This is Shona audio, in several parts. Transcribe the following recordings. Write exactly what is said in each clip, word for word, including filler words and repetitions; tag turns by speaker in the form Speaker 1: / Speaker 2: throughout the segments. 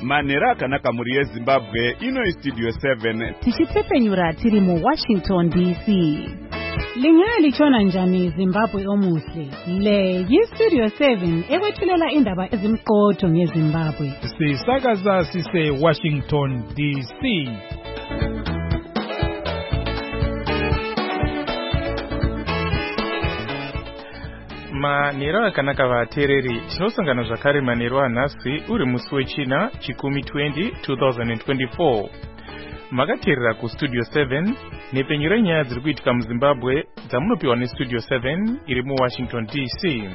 Speaker 1: Manera akanaka muri yeZimbabwe ino Studio seven.
Speaker 2: Tichitepenyura tiri mu Washington D C. Lingaya lichona njani Zimbabwe omuhle. Le yi-Studio seven ekwethulela indaba ezimqotho ngeZimbabwe.
Speaker 3: Sisakaza sise Washington D C. Manero akanaka vatereri tinosangana zvakare manero anhasi uri musi wechina chikumi twenty twenty twenty-four. Makateerera kuStudio seven nepenyura nyaya dziri kuitika muZimbabwe dzamunopiwa neStudio seven iri muWashington D C.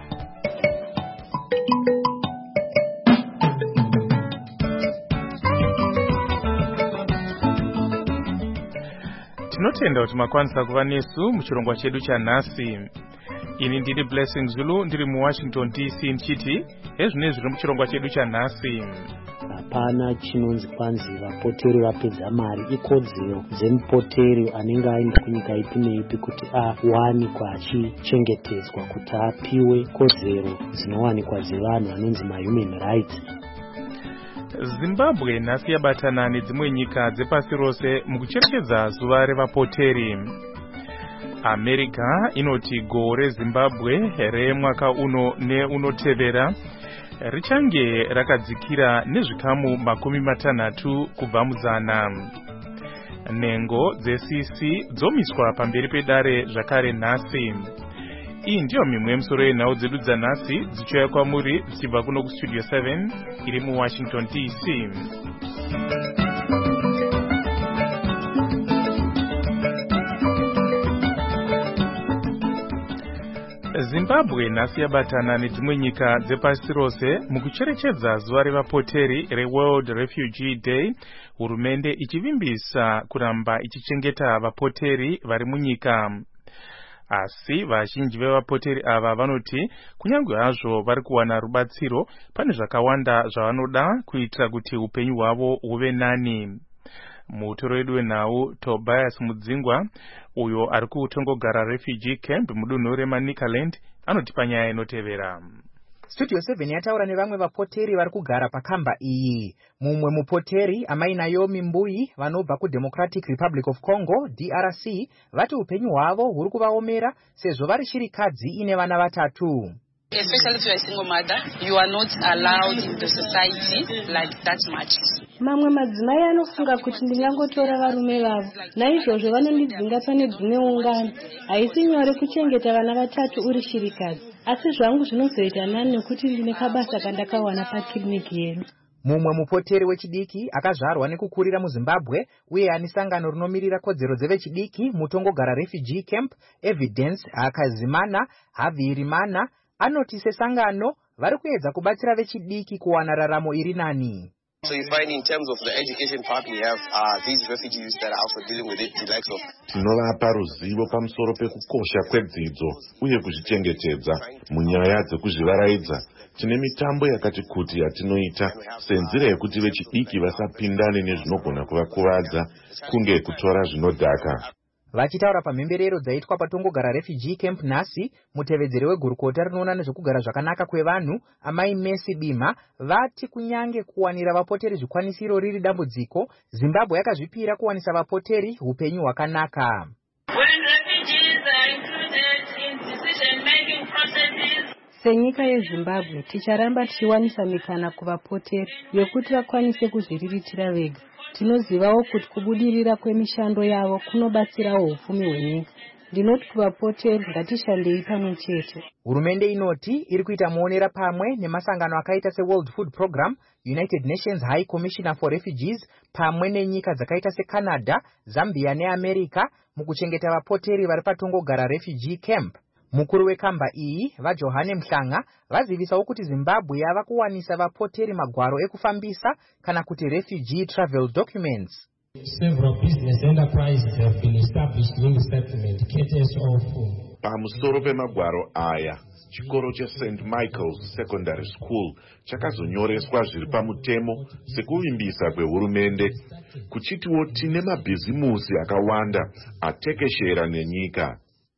Speaker 3: Tinotenda kuti makwanisa kuva nesu muchirongwa chedu chanhasi. Ini ndiri Blessing Zulu ndiri muWashington D C nchiti ezvine zviri muchirongwa chedu chanhasi.
Speaker 4: Hapana chinonzi kwanzi vapoteri vapedza mari. Ikodzero dzemupoteri anenge aenda kunyika ipi neipi kuti awanikwa achichengetedzwa kuti apiwe kodzero dzinowanikwa dzevanhu vanonzi mahuman rights.
Speaker 3: Zimbabwe nhasi yabatana nedzimwe nyika dzepasi rose mukucherechedza zuva revapoteri. America inoti gore Zimbabwe remwaka uno neunotevera richange rakadzikira nezvikamu makumi matanhatu kubva muzana. Nhengo dze-C C dzomiswa pamberi pedare zvakare nhasi. Iyi ndiyo mimwe yemisoro yenhau dzedu dzanhasi dzichiuya kwamuri dzichibva kuno kuStudio seven iri muWashington D C. Zimbabwe nhasi yabatana nedzimwe nyika dzepasi rose mukucherechedza zuva revapoteri reWorld Refugee Day, hurumende ichivimbisa kuramba ichichengeta vapoteri vari munyika. Asi vazhinji vevapoteri ava vanoti kunyange hazvo vari kuwana rubatsiro pane zvakawanda zvavanoda kuitira kuti upenyu hwavo huve nani. Mutoro wedu wenhau Tobias Mudzingwa uyo ari kutongogara refugee camp mudunhu reManicaland anotipa nyaya inotevera.
Speaker 5: Studio seven yataura nevamwe vapoteri vari kugara pakamba iyi. Mumwe mupoteri amai Naomi Mbui vanobva kuDemocratic Republic of Congo D R C vati upenyu hwavo huri kuvaomera sezvo vari shirikadzi ine vana vatatu.
Speaker 6: Especially if you are a single mother, you are not allowed in the society like that much.
Speaker 7: Mamwe madzimai anofunga kuti ndingangotora varume vavo, naizvozvo vanondidzinga pane dzimwe ungano. Haisi nyore kuchengeta vana vatatu uri shirikadzi, asi zvangu zvinozoita nani nekuti ndine kabasa kandakawana pakiriniki yedu.
Speaker 5: Mumwe mupoteri wechidiki akazvarwa nekukurira muZimbabwe uye ane sangano rinomirira kodzero dzevechidiki mutongogara refugee camp Evidence Hakazimana Havirimana anoti sesangano vari kuedza kubatsira vechidiki kuwana raramo iri nani.
Speaker 8: So you find in terms of the education part we have uh, these refugees that are also dealing with it, the likes of
Speaker 9: tinovapa ruzivo pamusoro pekukosha kwedzidzo uye kuzvichengetedza munyaya dzekuzvivaraidza. Tine mitambo yakati kuti yatinoita senzira yekuti vechidiki vasapindane nezvinogona kuvakuvadza kunge kutora zvinodhaka.
Speaker 5: Vachitaura pamhemberero dzaitwa patongogara refugee camp nhasi, mutevedzeri wegurukota rinoona nezvekugara zvakanaka kwevanhu amai Messi Bima vati kunyange kuwanira vapoteri zvikwanisiro riri dambudziko, Zimbabwe yakazvipira kuwanisa vapoteri upenyu hwakanaka.
Speaker 7: Senyika yeZimbabwe ticharamba tichiwanisa mikana kuvapoteri yokuti vakwanise kuzviriritira vega. Tinozivawo kuti kubudirira kwemishando yavo kunobatsirawo upfumi hwenyika. Ndinoti kuvapoteri ngatishandei pamwe chete.
Speaker 5: Hurumende inoti iri kuita muonera pamwe nemasangano akaita seWorld Food Program, United Nations High Commissioner for Refugees pamwe nenyika dzakaita seCanada, Zambia neAmerica mukuchengeta vapoteri vari patongogara refugee camp. Mukuru wekamba iyi vaJohane Mhlanga vazivisawo kuti Zimbabwe yava kuwanisa vapoteri magwaro ekufambisa kana kuti refugee travel documents.
Speaker 10: Several business enterprises have been established in the settlement cases of
Speaker 9: pamusoro pemagwaro aya chikoro cheSaint Michael's Secondary School chakazonyoreswa zviri pamutemo sekuvimbisa kwehurumende kuchitiwo tine mabhizimusi akawanda atekeshera nenyika.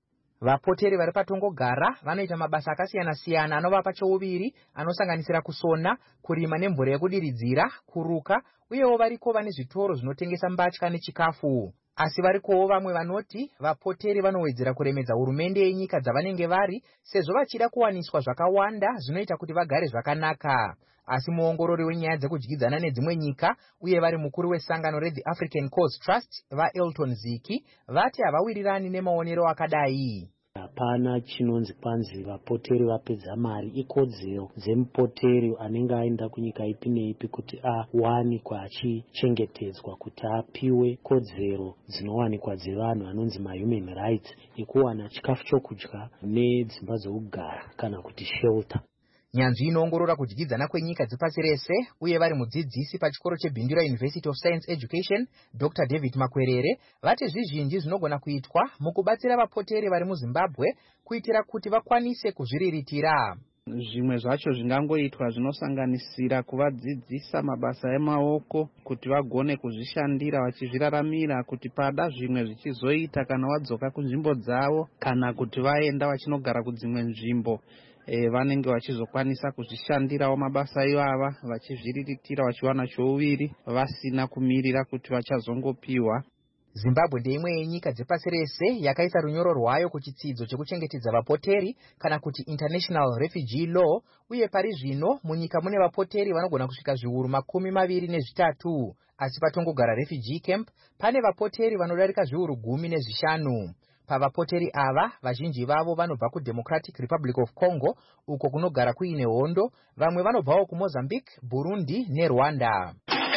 Speaker 5: Vapoteri vari patongogara vanoita mabasa akasiyana-siyana anovapa chouviri anosanganisira kusona, kurima nemvura yekudiridzira, kuruka, uyewo variko vane zvitoro zvinotengesa mbatya nechikafu. Asi varikowo vamwe vanoti vapoteri vanowedzera kuremedza hurumende yenyika dzavanenge vari sezvo vachida kuwaniswa zvakawanda zvinoita kuti vagare zvakanaka. Asi muongorori wenyaya dzekudyidzana nedzimwe nyika uye vari mukuru wesangano reThe African Cause Trust vaElton Ziki vati havawirirani nemaonero akadai.
Speaker 4: Hapana chinonzi kwanzi vapoteri vapedza mari. Ikodzero dzemupoteri anenge aenda kunyika ipi neipi kuti awanikwa achichengetedzwa, kuti apiwe kodzero dzinowanikwa dzevanhu anonzi mahuman rights ekuwana chikafu chokudya nedzimba dzokugara kana kuti shelter.
Speaker 5: Nyanzvi inoongorora kudyidzana kwenyika dzepasi rese uye vari mudzidzisi pachikoro cheBindura University of Science Education Doctor David Makwerere vati zvizhinji zvinogona kuitwa mukubatsira vapoteri vari muZimbabwe kuitira kuti vakwanise kuzviriritira.
Speaker 11: Zvimwe zvacho zvingangoitwa zvinosanganisira kuvadzidzisa mabasa emaoko kuti vagone kuzvishandira vachizviraramira, kuti pada zvimwe zvichizoita kana vadzoka kunzvimbo dzavo kana kuti vaenda vachinogara kudzimwe nzvimbo E, vanenge vachizokwanisa kuzvishandirawo mabasa ivava vachizviriritira vachiwana chouviri vasina kumirira kuti vachazongopiwa.
Speaker 5: Zimbabwe ndeimwe yenyika dzepasi rese yakaisa runyoro rwayo kuchitsidzo chekuchengetedza vapoteri kana kuti International Refugee Law, uye pari zvino munyika mune vapoteri vanogona kusvika zviuru makumi maviri nezvitatu, asi patongogara refugee camp pane vapoteri vanodarika zviuru gumi nezvishanu. Pavapoteri ava vazhinji vavo vanobva kuDemocratic Republic of Congo uko kunogara kuine hondo, vamwe vanobvawo kuMozambique, Burundi neRwanda.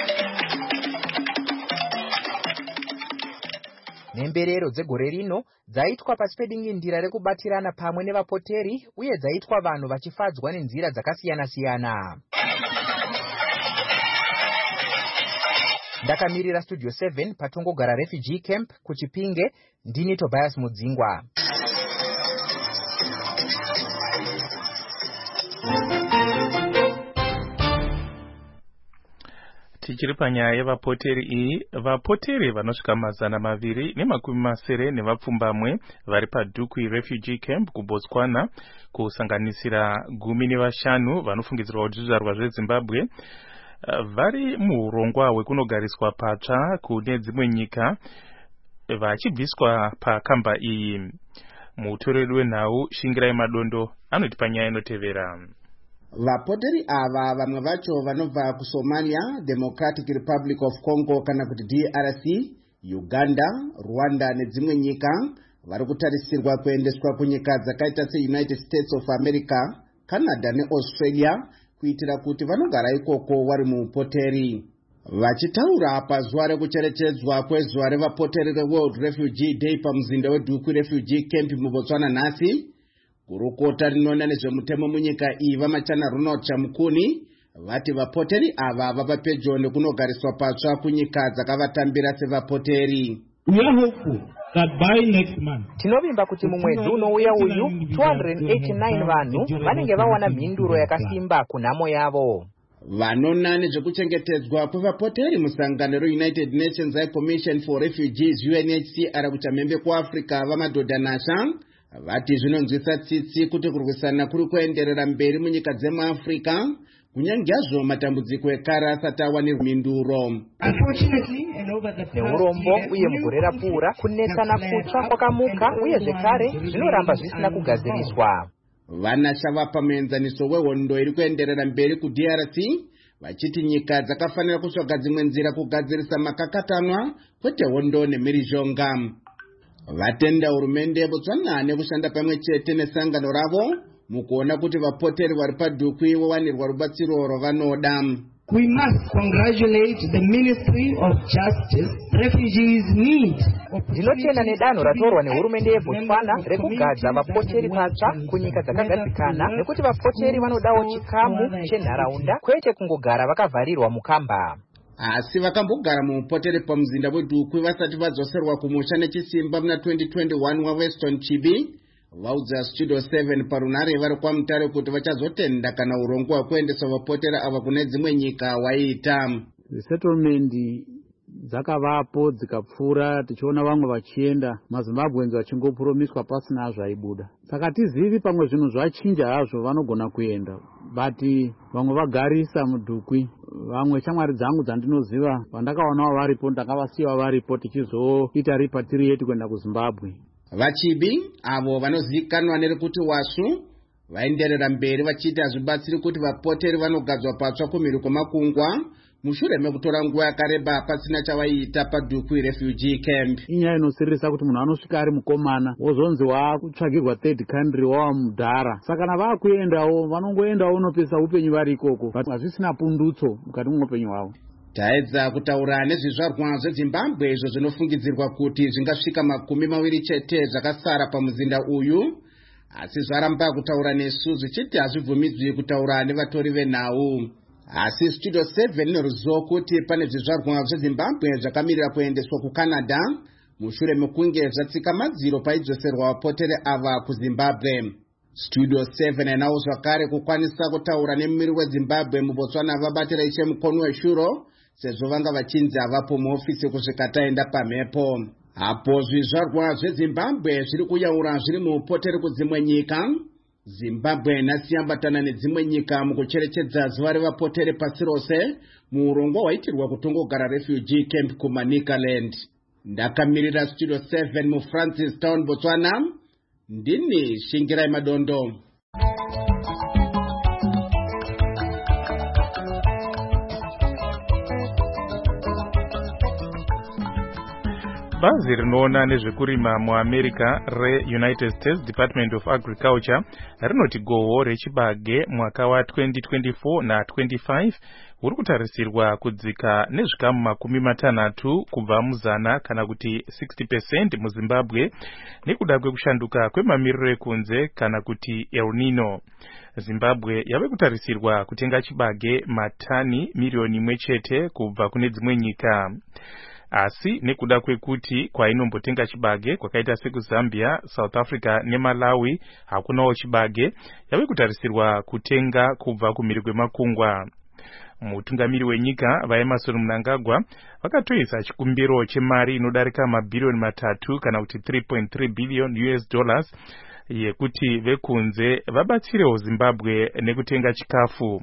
Speaker 5: Nemberero dzegore rino dzaitwa pasi pedingindira rekubatirana pamwe nevapoteri uye dzaitwa vanhu vachifadzwa nenzira dzakasiyana-siyana. Ndakamirira Studio seven patongogara refugee camp kuChipinge, ndini Tobias Mudzingwa.
Speaker 3: Tichiri panyaya yevapoteri iyi, vapoteri vanosvika mazana maviri nemakumi masere nevapfumbamwe vari paDukwi Refugee Camp kuBotswana, kusanganisira gumi nevashanu vanofungidzirwa kuti zvizvarwa zveZimbabwe, vari muurongwa hwekunogariswa patsva kune dzimwe nyika vachibviswa pakamba iyi. Mutoreri wenhau Shingirai Madondo anoti panyaya inotevera.
Speaker 12: Vapoteri ava vamwe vacho vanobva kuSomalia, Democratic Republic of Congo kana kuti D R C, Uganda, Rwanda nedzimwe nyika vari kutarisirwa kuendeswa kunyika dzakaita seUnited States of America, Canada neAustralia kuitira kuti vanogara ikoko vari muupoteri. Vachitaura pazuva rekucherechedzwa kwezuva revapoteri reWorld Refugee Day pamuzinda weDukwi Refugee Camp muBotswana nhasi, kurukota rinoona nezvemutemo munyika iyi vamachana Ronald Chamukuni vati vapoteri ava vava pedyo nekunogariswa patsva kunyika dzakavatambira sevapoteri.
Speaker 5: Tinovimba kuti mumwedzi unouya uyu two hundred eighty-nine vanhu vanenge vawana mhinduro yakasimba kunhamo yavo.
Speaker 12: Vanona nezvekuchengetedzwa kwevapoteri musangano reUnited Nations High Commission for Refugees U N H C R kuchamhembe kuAfrica vamadhodha nasha vati zvinonzwisa tsitsi kuti kurwisana kuri kuenderera mberi munyika dzemuAfrica kunyange hazvo matambudziko ekare asati awanirwa mhinduro.
Speaker 5: Neurombo uye mugore rapfuura kunetsana kutsva kwakamuka uye zvekare zvinoramba zvisina kugadziriswa.
Speaker 12: Vanasha vapa muenzaniso wehondo iri kuenderera mberi kuD R C vachiti nyika dzakafanira kutsvaga dzimwe nzira kugadzirisa makakatanwa kwete hondo nemhirizhonga. Vatenda hurumende yeBotswana nekushanda pamwe chete nesangano ravo mukuona kuti vapoteri vari paDukwi vawanirwa rubatsiro rwavanoda.
Speaker 13: We must congratulate the Ministry of Justice. Refugees need.
Speaker 5: Ndinotenda nedanho ratorwa nehurumende yeBotswana rekugadza vapoteri patsva kunyika dzakagadzikana nekuti vapoteri vanodawo chikamu chenharaunda kwete kungogara vakavharirwa mukamba.
Speaker 12: Asi vakambogara muupoteri pamuzinda weDukwi vasati vadzoserwa kumusha nechisimba muna twenty twenty-one waWeston Chibi vaudza Studio seven parunare vari kwamutare kuti vachazotenda kana urongwa hwekuendesa vapoteri ava kune dzimwe nyika waita.
Speaker 14: The settlement dzakavapo dzikapfuura, tichiona vamwe vachienda, maZimbabweans vachingopuromiswa pasina zvaibuda. Saka tizivi pamwe zvinhu zvachinja hazvo vanogona kuenda, but vamwe vagarisa mudhukwi. Vamwe shamwari dzangu dzandinoziva vandakaonawo varipo ndakavasiyawo varipo tichizoita repatriate kuenda kuZimbabwe.
Speaker 12: Vachibi avo vanozivikanwa nerekuti washu vaenderera mberi vachiita hazvibatsiri kuti vapoteri vanogadzwa patsva kumhiri kwemakungwa mushure mekutora nguva yakareba pasina chavaiita padhukwi refugee camp.
Speaker 14: Inyaya inosiririsa kuti munhu anosvika ari mukomana wozonzi waakutsvagirwa third country wava mudhara. Saka kana vaakuendawo vanongoendawo unopesa upenyu vari ikoko, hazvisina pundutso mukati mweupenyu hwavo.
Speaker 12: Taedza kutaura nezvizvarwa zveZimbabwe izvo zvinofungidzirwa kuti zvingasvika makumi maviri chete zvakasara pamuzinda uyu, asi zvaramba kutaura nesu zvichiti hazvibvumidzwi kutaura nevatori venhau. Asi Studio seven inoruzivo kuti pane zvizvarwa zveZimbabwe zvakamirira kuendeswa kuCanada mushure mekunge zvatsika madziro paidzoserwa vapoteri ava kuZimbabwe. Studio seven inawo zvakare kukwanisa kutaura nemumiri weZimbabwe muBotswana vabatira ishe mukonu weshuro sezvo vanga vachinzi havapo muofisi kusvika taenda pamhepo. Apo zvizvarwa zveZimbabwe zviri kuyaura zviri muupoteri kudzimwe nyika, Zimbabwe nhasi yambatana nedzimwe nyika mukucherechedza zuva revapoteri pasi rose muurongwa hwaitirwa kutongogara refugee camp kuManicaland. Ndakamirira Studio seven muFrancis Town, Botswana. Ndini Shingirai Madondo.
Speaker 3: Bazi rinoona nezvekurima muAmerica reUnited States Department of Agriculture rinoti gohwo rechibage mwaka wa twenty twenty-four na twenty-five uri kutarisirwa kudzika nezvikamu makumi matanhatu kubva muzana kana kuti sixty percent muZimbabwe nekuda kwekushanduka kwemamiriro ekunze kana kuti El Nino. Zimbabwe yave kutarisirwa kutenga chibage matani milioni imwe chete kubva kune dzimwe nyika. Asi nekuda kwekuti kwainombotenga chibage kwakaita sekuZambia, South Africa neMalawi hakunawo chibage, yave kutarisirwa kutenga kubva kumhiri kwemakungwa. Mutungamiri wenyika vaEmmerson Mnangagwa vakatoisa chikumbiro chemari inodarika mabhirioni matatu kana kuti three point three billion U S dollars yekuti vekunze vabatsirewo Zimbabwe nekutenga chikafu.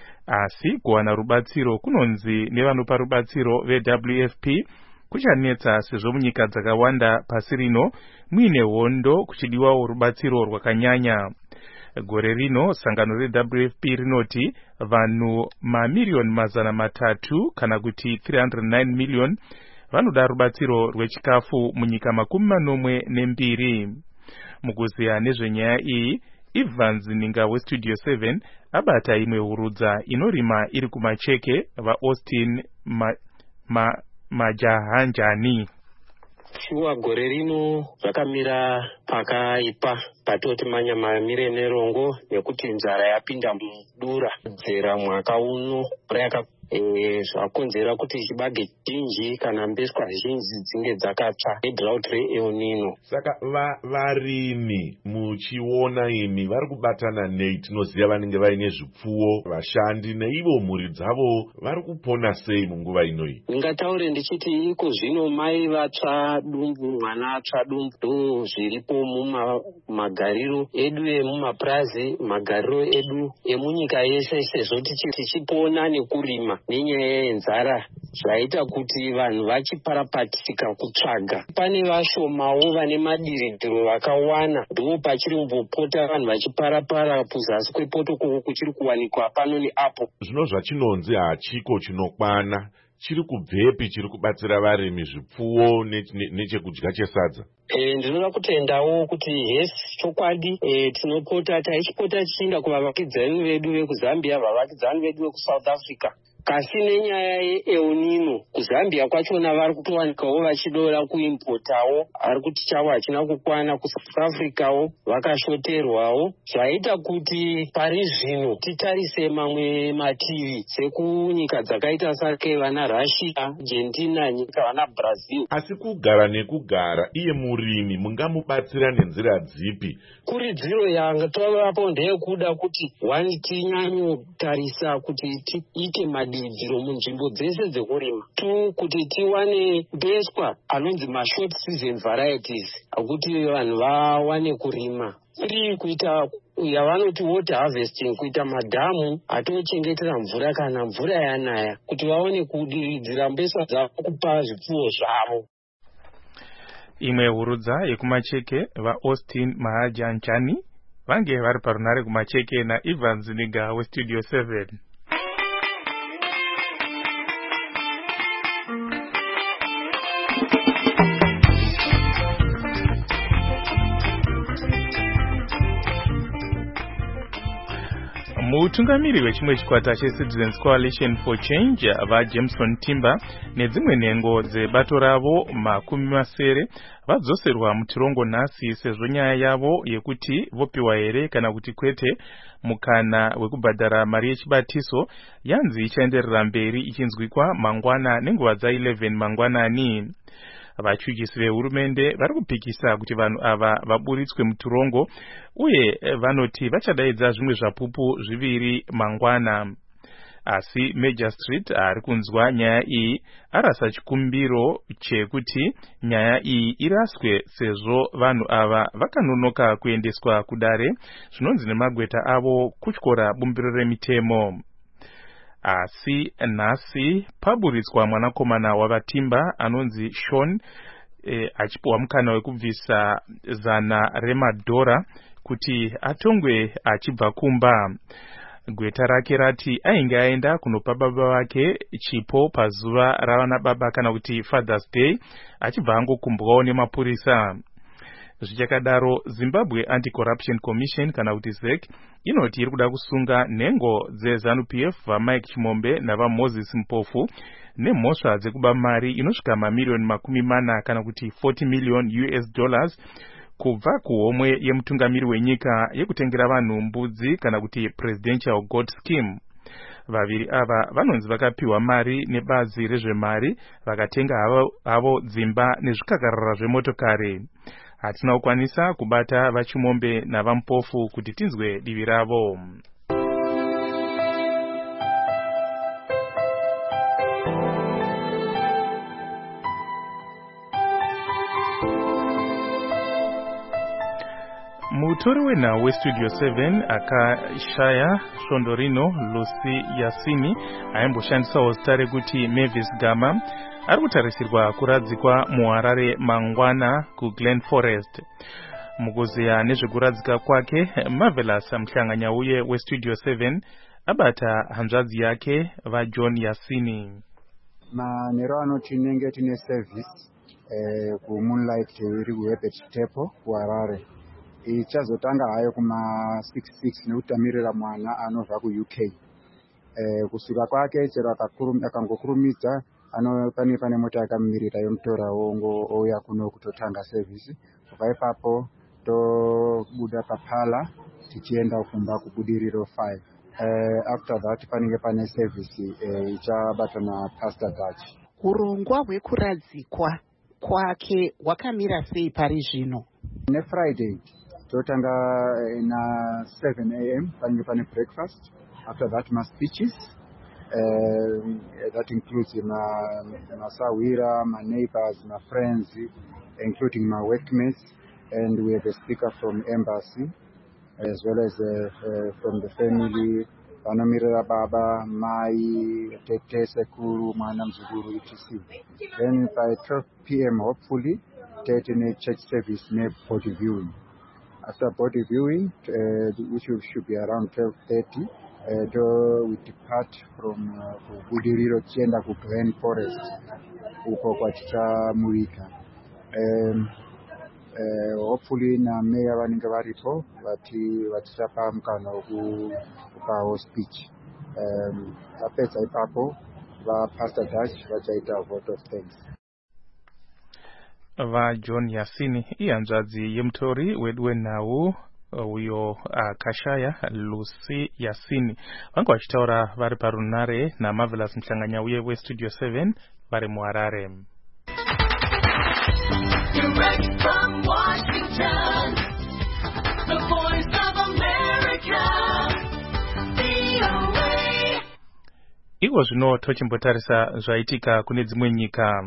Speaker 3: Asi kuwana rubatsiro kunonzi nevanopa rubatsiro veW F P kuchanetsa sezvo munyika dzakawanda pasi rino muine hondo kuchidiwawo rubatsiro rwakanyanya. Gore rino sangano reW F P rinoti vanhu mamiliyoni mazana matatu kana kuti three hundred nine million vanoda rubatsiro rwechikafu munyika makumi manomwe nembiri. Mukuziya nezvenyaya iyi, Evans Ninga weStudio seven abata imwe hurudza inorima iri kumacheke vaAustin ma, ma, Majahanjani.
Speaker 15: Shuwa gore rino zvakamira pakaipa patoti manya mamire nerongo nekuti nzara yapinda mudura dzera mwaka uno raka e, zvakonzera kuti chibage chinji kana mbeswa zhinji dzinge dzakatsva edrought re-El Nino.
Speaker 9: Saka va, varimi muchiona imi vari kubatana nei? Tinoziva vanenge vaine zvipfuwo, vashandi neivo mhuri dzavo vari kupona sei munguva inoi?
Speaker 15: Ndingataure ndichiti iko zvino mai vatsva dumbu mwana atsva dumbu ndo zviripo mumagariro edu emumapurazi, magariro edu emunyika yese sezvo tichipona nekurima nenyaya yenzara zvaita kuti vanhu vachiparapatika kutsvaga. Pane vashomawo vane madiridhiro vakawana ndo pachiri kumbopota vanhu vachiparapara kuzasi kwepoto kuchiri kuwanikwa pano neapo.
Speaker 9: Zvino zvachinonzi hachiko chinokwana chiri kubvepi chiri kubatsira varimi zvipfuwo nechekudya chesadza?
Speaker 15: E, ndinoda kutendawo kuti yes chokwadi e, tinopota taichipota tichienda kuvavakidzani vedu vekuZambia, vavakidzani vedu vekuSouth Africa. Kasi nenyaya yeEl Nino kuZambia kwachona vari kutowanikawo vachidora kuimpotawo, ari kuti chavo hachina kukwana. kuSouth Africawo vakashoterwawo, zvaita kuti pari zvino titarise mamwe mativi sekunyika dzakaita sake vana Russia, Argentina, nyika vana Brazil.
Speaker 9: Asi kugara nekugara iye murimi mungamubatsira nenzira dzipi?
Speaker 15: Kuridziro yanga tovapo ndeyekuda kuti wani tinyanyotarisa kuti tiite madiridziro munzvimbo dzese dzekurima. Tu kuti tiwane beswa anonzi mashort season varieties akuti vanhu vawane kurima. Iri kuita yavanoti water harvesting, kuita madhamu atochengetera mvura kana mvura yanaya kuti vaone kudiridzira mbesa dzavo kupa zvipfuwo zvavo.
Speaker 3: Imwe hurudza yekumacheke vaAustin Mahajanchani vange vari parunare kumacheke naIvan Ziniga weStudio seven. Mutungamiri wechimwe chikwata cheCitizens Coalition for Change vaJameson Timber nedzimwe nhengo dzebato ravo makumi masere vadzoserwa mutirongo nhasi sezvo nyaya yavo yekuti vopiwa here kana kuti kwete mukana wekubhadhara mari yechibatiso yanzi ichaenderera mberi ichinzwikwa mangwana nenguva dza eleven mangwanani. Vachudzisi vehurumende vari kupikisa kuti vanhu ava vaburitswe muturongo uye vanoti vachadaidza zvimwe zvapupu zviviri mangwana. Asi Major Street ari kunzwa nyaya iyi arasa chikumbiro chekuti nyaya iyi iraswe sezvo vanhu ava vakanonoka kuendeswa kudare zvinonzi nemagweta avo kutyora bumbiro remitemo. Asi nhasi paburitswa mwanakomana wavaTimber anonzi Sean e, achipiwa mukana wekubvisa zana remadhora kuti atongwe achibva kumba. Gweta rake rati ainge aenda kunopa baba vake chipo pazuva ravana baba kana kuti Father's Day achibva angokumbwawo nemapurisa. Zvichakadaro Zimbabwe Anti-Corruption Commission kana kuti Z E C inoti iri kuda kusunga nhengo dzeZANU P F vaMike Chimombe navaMoses Mpofu nemhosva dzekuba mari inosvika mamiliyoni makumi mana kana kuti forty million U S dollars kubva kuhomwe yemutungamiri wenyika yekutengera vanhu mbudzi kana kuti Presidential Goat Scheme. Vaviri ava vanonzi vakapiwa mari nebazi rezvemari vakatenga havo, havo dzimba nezvikakarara zvemotokari. Hatina kukwanisa kubata vaChimombe navaMpofu kuti tinzwe divi ravo. Mutori wenhau weStudio seven akashaya svondo rino Lucy Yasini aimboshandisawo zita rekuti Mavis Gama ari kutarisirwa kuradzikwa muHarare mangwana kuGlen Forest. Mukuziya nezvekuradzika kwake, Marvelous muhlanganyauye weStudio seven abata hanzvadzi yake vaJohn Yasini.
Speaker 16: Manero anoti nenge tine service eh, ku Moonlight iri kuHerbert Tepo kuHarare. Ichazotanga hayo kuma six six nekutamirira mwana anobva ku U K. Eh, kusvika kwake chero akangokurumidza ano pane pane mota yakamirira yomutora wongo ouya kuno kutotanga service. Kubva ipapo tobuda papala tichienda kumba kubudiriro five. Eh, after that panenge pane service eh, ichabatwa na Pastor Dutch.
Speaker 17: Urongwa hwekuradzikwa kwake hwakamira sei pari zvino?
Speaker 16: Ne Friday totanga na seven A M panenge pane breakfast. After that ma speeches. Uh, that includes my, my sawira, my neighbors, my friends, including my workmates, and we have a speaker from embassy, as well as uh, uh, from the family, Panamirira Baba, Mai, Tete Sekuru, Manam Zuguru, et cetera. Then by twelve P M hopefully, thirteen church service near body viewing. After body viewing, uh, which should be around twelve thirty, Uh, do we depart from Budiriro uh, tienda ku Glen Forest uko kwa tichamurika. Um, uh, hopefully na meya vanenge varipo vati vatichapa mukana wekupawo speech. Um, vapedza ipapo va Pastor Dutch vachaita vote of thanks.
Speaker 3: VaJohn Yasini ihanzvadzi yemutori wedu wenhau uyo akashaya Lucy Yasini vanga vachitaura vari parunare naMarvelous muhlanganyauye weStudio seven vari muHarare. Direct from Washington, the voice of America, V O A. iko zvino tochimbotarisa zvaitika kune dzimwe nyika.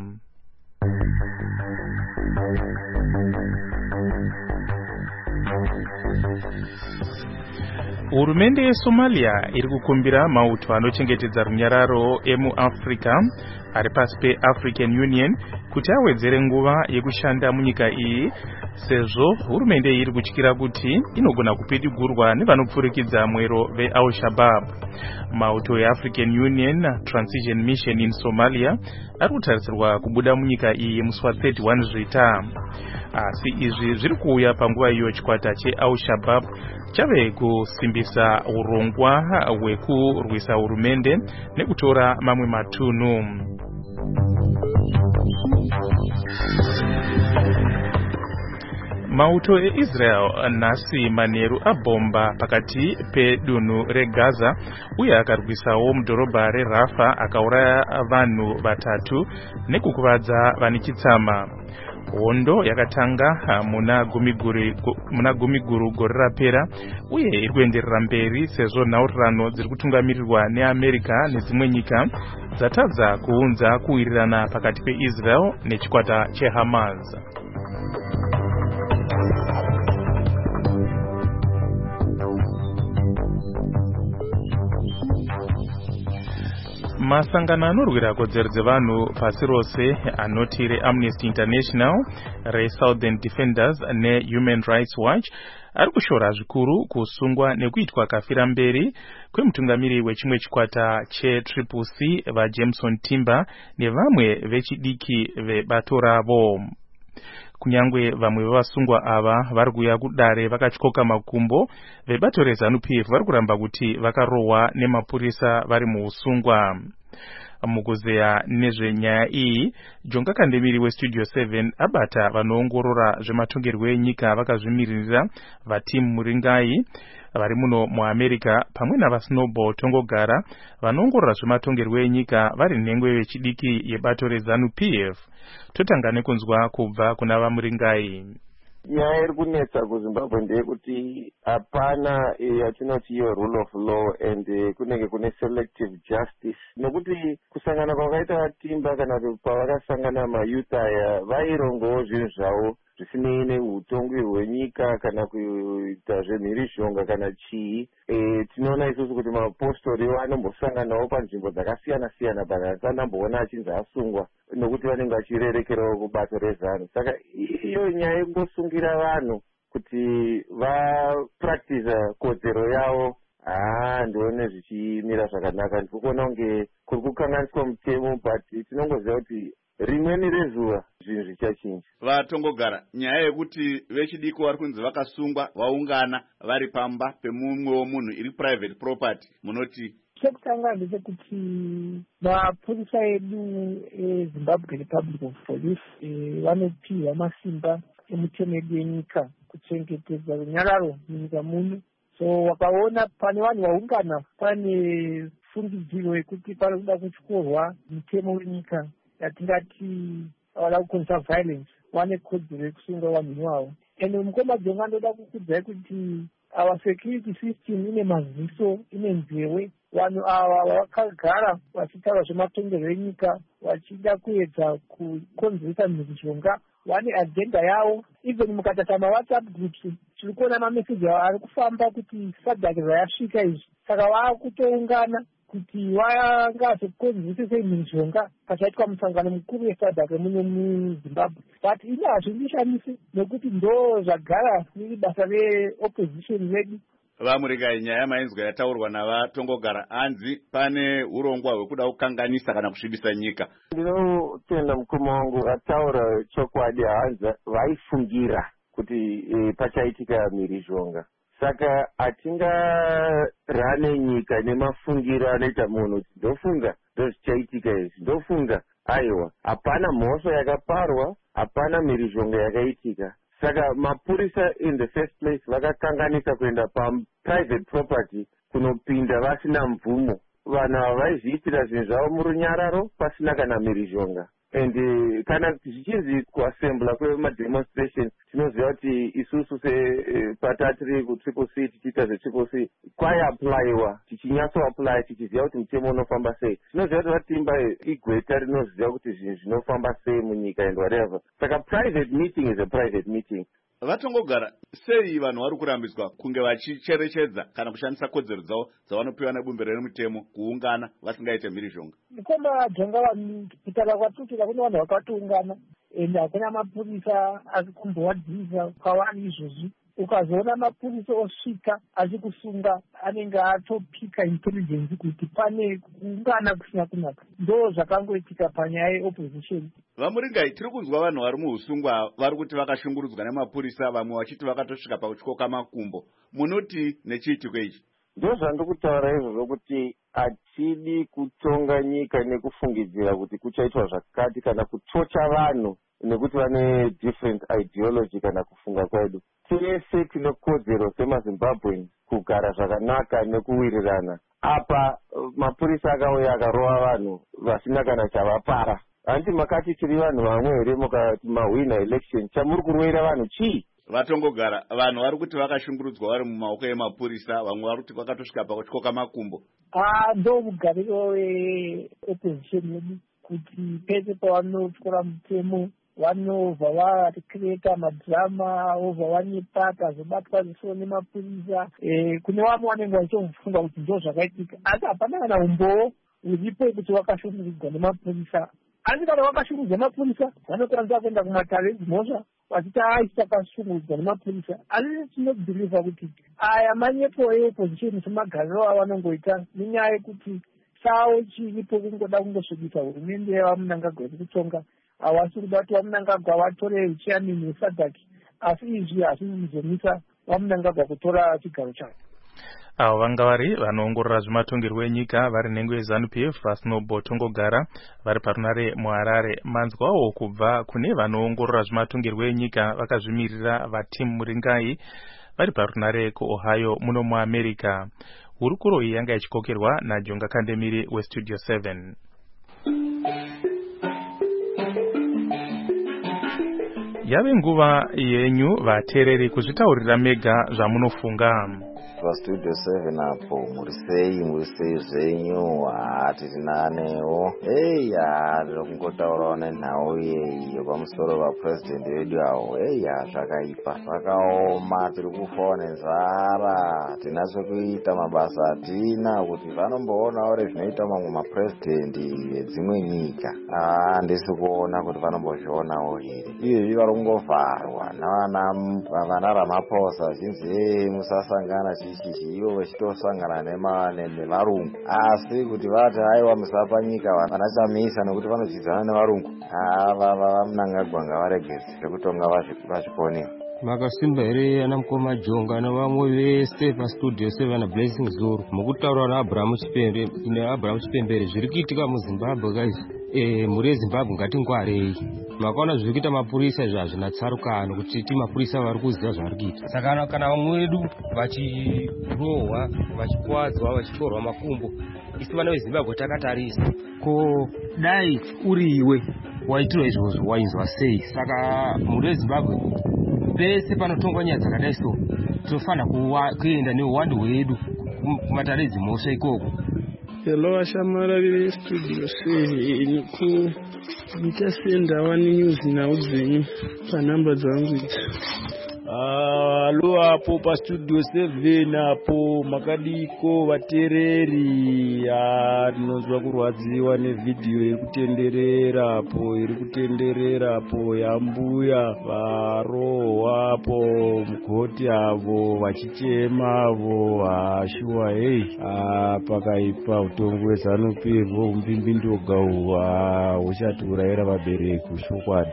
Speaker 3: Hurumende yeSomalia iri kukumbira mauto anochengetedza runyararo emuAfrica ari pasi peAfrican Union kuti awedzere nguva yekushanda munyika iyi, sezvo hurumende iri kutyira kuti inogona kupidigurwa nevanopfurikidza mwero veAl-Shabaab. Mauto yeAfrican Union Transition Mission in Somalia ari kutarisirwa kubuda munyika iyi musi wa thirty one Zvita. Asi izvi zviri kuuya panguva iyo chikwata cheAl-Shabaab chave kusimbisa urongwa hwekurwisa hurumende nekutora mamwe matunhu. Mauto eIsrael nhasi manheru abhomba pakati pedunhu reGaza uye akarwisawo mudhorobha reRafa akauraya vanhu vatatu nekukuvadza vane chitsama. Hondo yakatanga muna gumiguru gore rapera uye iri kuenderera mberi sezvo nhaurirano dziri kutungamirirwa neAmerica nedzimwe nyika dzatadza kuunza kuwirirana pakati peIsrael nechikwata cheHamas. Masangano anorwira kodzero dzevanhu pasi rose anoti reAmnesty International, reSouthern Defenders neHuman Rights Watch ari kushora zvikuru kusungwa nekuitwa kafira mberi kwemutungamiri wechimwe chikwata cheTriple C vaJameson Timber nevamwe vechidiki vebato ravo. Kunyangwe vamwe vevasungwa ava vari kuuya kudare vakatyoka makumbo, vebato reZANU-P F vari kuramba kuti vakarohwa nemapurisa vari muusungwa. Mukuzeya nezvenyaya iyi, Jonga Kandemiri weStudio seven abata vanoongorora zvematongerwo enyika vakazvimirira vaTim Muringai vari muno muAmerica pamwe navaSnowball Tongogara vanoongorora zvematongerwo enyika vari nhengo yechidiki yebato reZANU-P F. Totanga nekunzwa kubva kuna vaMuringai.
Speaker 18: Nyaya iri kunetsa kuZimbabwe ndeyekuti hapana yatinoti iyo rule of law and kunenge kune selective justice, nekuti kusangana kwakaita vaTimber kana kuti pavakasangana mayouth aya vairongawo zvinhu zvavo zvisinei neutongwe hwenyika kana kuita zvemhirizhonga kana chii. E, tinoona isusu kuti mapostori anombosanganawo panzvimbo dzakasiyana siyana asi anamboona achinzi asungwa nokuti vanenge vachirerekerawo kubato reZANU. Saka iyo nyaya yekungosungira vanhu kuti vapractice kodzero yavo, haa ndione zvichimira zvakanaka. Ndiri kuona kunge kuri kukanganiswa mutemo, but tinongoziva kuti rimweni rezuva zvinhu zvichachinja.
Speaker 1: Vatongogara, nyaya yekuti vechidiki vari kunzi vakasungwa vaungana vari pamba pemumwewo munhu iri private property, munoti
Speaker 19: chekutanga ndechekuti mapurisa edu eZimbabwe Republic of Police vanopiwa masimba emutemo edu yenyika kuchengetedza runyararo munyika muno. So wakaona pane vanhu vaungana pane fungidziro yekuti pari kuda kutyorwa mutemo wenyika yatingati vada kuconserve violence, vane kodzero yekusunga vanhu ivavo. Ende mukoma Jonga ndoda kukudzai kuti our security system ine maziso, ine nzewe. Vanhu ava vakagara vachitaura zvematongerwo enyika vachida kuedza kukonzeresa mhirizhonga, vane agenda yavo. Even mukatata maWhatsApp groups tiri kuona mameseji ari kufamba kuti sadhaki zvayasvika izvi, saka vakutoungana kuti vangazokonzeresa sei mhirizhonga pachaitwa musangano mukuru wesadhaki muno muZimbabwe. But ini hazvindishamisi nekuti ndo zvagara riri basa reopposition vedu.
Speaker 1: Vamuringai, nyaya mainzwa yataurwa navatongogara hanzi pane urongwa hwekuda kukanganisa kana kusvibisa nyika.
Speaker 18: Ndinotenda mukoma wangu ataura chokwadi, hanzi vaifungira kuti e, pachaitika mhirizhonga. Saka hatingarane nyika nemafungira anoita munhu kuti ndofunga ndozvichaitika izvi, ndofunga aiwa hapana mhosva yakaparwa, hapana mhirizhonga yakaitika. Saka mapurisa in the first place vakakanganisa kuenda pa-private property kunopinda vasina mvumo. Vanhu ava vaizviitira zvinhu zvavo murunyararo pasina kana mhirizhonga. and uh, kana zvichinzi kuassembla kwemademonstration tinoziva kuti isusu sepata tiri kutriple c tichiita zvetriple c kwaiaplaiwa tichinyatsoapply tichiziva kuti mutemo unofamba sei. tinoziva kuti vatimba igweta rinoziva kuti zvinhu zvinofamba sei munyika and whatever. Saka private meeting is a private meeting.
Speaker 1: Vatongogara sei vanhu vari kurambiswa kunge vachicherechedza kana kushandisa kodzero dzavo dzavanopiwa nebumbiro remutemo kuungana vasingaite mhirizhonga?
Speaker 19: Nikoma jonga vanhu kutaura kwatutika kune vanhu vakatiungana ende hakuna mapurisa ari kumbowadzisa kwavari izvozvi. Ukazoona mapurisa osvika achikusunga anenge atopika intelligence kuti pane kuungana kusina kunaka. Ndo zvakangoitika panyaya yeopposition.
Speaker 1: Vamuringai, tiri kunzwa vanhu vari muusungwa vari kuti vakashungurudzwa nemapurisa, vamwe vachiti vakatosvika pakutyoka makumbo. Munoti nechiitiko ichi?
Speaker 18: Ndo zvandikutaura izvozvo kuti hatidi kutonga nyika nekufungidzira kuti kuchaitwa zvakati kana kutocha vanhu nekuti vane different ideology kana kufunga kwedu. Tese tine kodzero semaZimbabweans kugara zvakanaka nekuwirirana. Apa mapurisa akauya akarova vanhu vasina kana chavapara. Hanti makati tiri vanhu vamwe here mukati mahwina election chamuri kurwira vanhu chii?
Speaker 1: Vatongogara vanhu vari kuti vakashungurudzwa vari mumaoko emapurisa, vamwe vari kuti vakatosvika pakutyoka makumbo.
Speaker 19: Ah, ndo mugariro weopposition yedu kuti pese pavanotyora mutemo vanobva varikireta madhirama vobva vanyepata zobatwa zviso nemapurisa. Kune vamwe vanenge vachifunga kuti ndo zvakaitika, asi hapana kana umbowo uripo kuti vakashungurudzwa nemapurisa. Asi kana vakashungurudzwa nemapurisa vanokwanisa kuenda kumatare edzimhosva vachiti ai takashungurudzwa nemapurisa. Asi tinobhiliva kuti aya manyepo eopposition semagariro avanongoita nenyaya yekuti chavo chiripo kungoda kungosvibisa hurumende yevamunangagwa iri kutonga. Havasi kuda kuti vamunangagwa vatore uchairman wesadhaki, asi izvi hazvisi kuzomisa vamunangagwa kutora chigaro chavo.
Speaker 3: Avo vanga vari vanoongorora zvematongerwo enyika vari nhengo yeZANU-P F vaSnowball Tongogara vari parunare muHarare. Manzwawo kubva kune vanoongorora zvematongerwo enyika vakazvimirira vaTim Muringai vari parunare kuOhio muno muAmerica. Hurukuro iyi yanga ichikokerwa naJonga Kandemiri weStudio seven. Yave nguva yenyu vateereri kuzvitaurira mega zvamunofunga.
Speaker 20: Studio seven apo murisei murisei zvenyu hatiri nanewo. Eya ndokungotaurawo nenhau yeyo pamusoro vapurezidendi vedu avo. Eya zvakaipa zvakaoma, tiri kufawo nenzara, hatina chekuita, mabasa hatina, kuti vanomboonawo rezvinoita mamwe mapurezidendi vedzimwe nyika. Handisi kuona kuti vanombozvionawo here. Izvi vari kungovharwa navana Ramaphosa vachinzi musasangana chichichi, ivo vachitosangana nevarungu. Asi kuti vati haiwa musapa nyika vanachamisa nekuti vanochidzana nevarungu, ava vamunangagwa ngavaregedze zvekutonga vazviponewa.
Speaker 10: Makasimba here ana mukoma Jonga nevamwe vese paStudio seven Blessing Zuru mukutaura naAbraham Chipembe neAbraham Chipembere zviri kuitika muZimbabwe guys. Eh, muri eZimbabwe ngatingwarei. Makaona zviri kuita mapurisa izvi hazvina tsarukano kuti ti mapurisa vari kuziva zvavari kuita. Saka kana vamwe vedu vachirohwa, vachikuwadzwa, vachitorwa makumbo, isu vana veZimbabwe takatarisa. Ko dai uri iwe waitirwa izvozvo wainzwa sei? Saka muri eZimbabwe pese panotongwa nyaya dzakadai so tinofanira kuenda neuwandu hwedu kumatare edzimhosva ikoko.
Speaker 21: Hello ashamarari veStudio seven kuita sendawani news nhau dzenyu panhamba dzangu idzi.
Speaker 22: Halo apo paStudio seven apo makadiko vateereri. Tinonzwa kurwadziwa nevhidhiyo iri kutenderera apo iri kutenderera apo yambuya varohwa apo mugoti avo vachichema avo. Hashuwa hei pakaipa utongo hweZANU-P F umbimbindoga uhu huchatiurayira vabereki ushokwadi.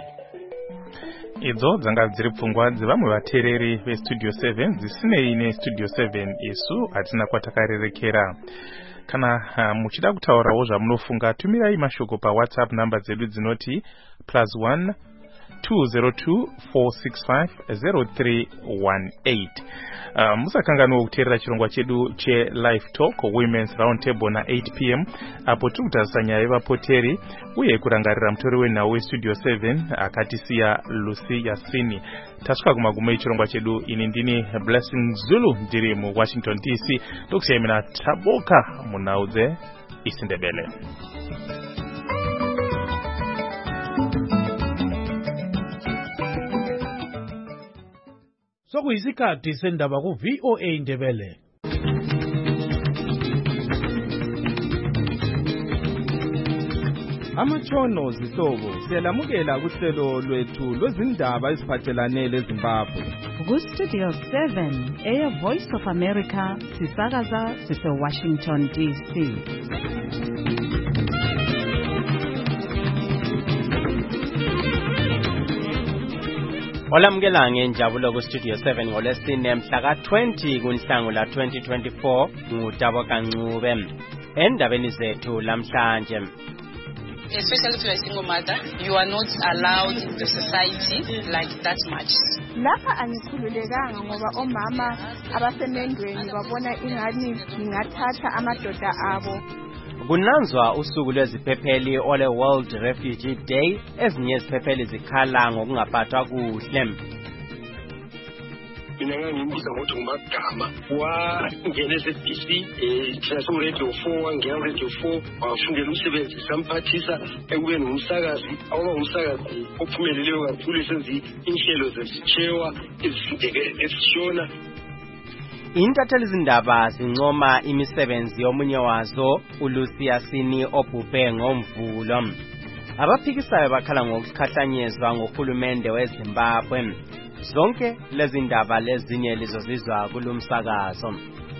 Speaker 3: Idzo dzanga dziri pfungwa dzevamwe vateereri veStudio seven dzisinei neStudio seven isu hatina kwatakarerekera. Kana uh, muchida kutaurawo zvamunofunga tumirai mashoko paWhatsApp namba dzedu dzinoti plus one two zero two four six five zero three one eight. Uh, musakangano okuteerera chirongwa chedu che Live Talk Women's Roundtable na eight p m apo tikutarisanya nyaya yevapoteri uye kurangarira mutori wenhau westudio seven akatisiya Lucy Yasini. Tasvika kumagumo echirongwa chedu. Ini ndini Blessing Zulu ndiri mu Washington D C. Tokusiyamina taboka munhau dzeIsindebele.
Speaker 2: Sokuyisikhathi sendaba ku V O A Ndebele.
Speaker 6: Amatshono zihlobo siyalamukela kuhlelo lwethu lwezindaba eziphathelane leZimbabwe.
Speaker 23: Ku Studio seven, Air Voice of America, sisakaza sise Washington D C.
Speaker 24: Olamukela ngenjabulo ku Studio seven ngolesine mhla ka twenty kuNhlangula twenty twenty-four ngutabo kancube. Endabeni zethu lamhlanje.
Speaker 25: Especially if you are a single mother, you are not allowed in the society like that much.
Speaker 26: Lapha angikhululekanga ngoba omama abasemendweni babona ingani ngingathatha amadoda abo.
Speaker 24: Kunanzwa usuku lweziphepheli ole World Refugee Day, ezinye iziphepheli zikhala ngokungaphathwa kuhle.
Speaker 27: Mina ngangimbiza ngokuthi ngumagama wangena e-D C thina so radio four wangena radio four wafundela umsebenzi samphathisa ekubeni ngumsakazi awuba ngumsakazi ophumeleleyo kakhulu esenza inhlelo zesitshewa ezishona.
Speaker 24: Intatheli zindaba zincoma imisebenzi yomunye wazo uLucy Yasini obhubhe ngomvulo. Abaphikisayo bakhala ngokukhahlanyezwa ngohulumende weZimbabwe. Zonke lezi ndaba lezinye lizozizwa kulumsakazo.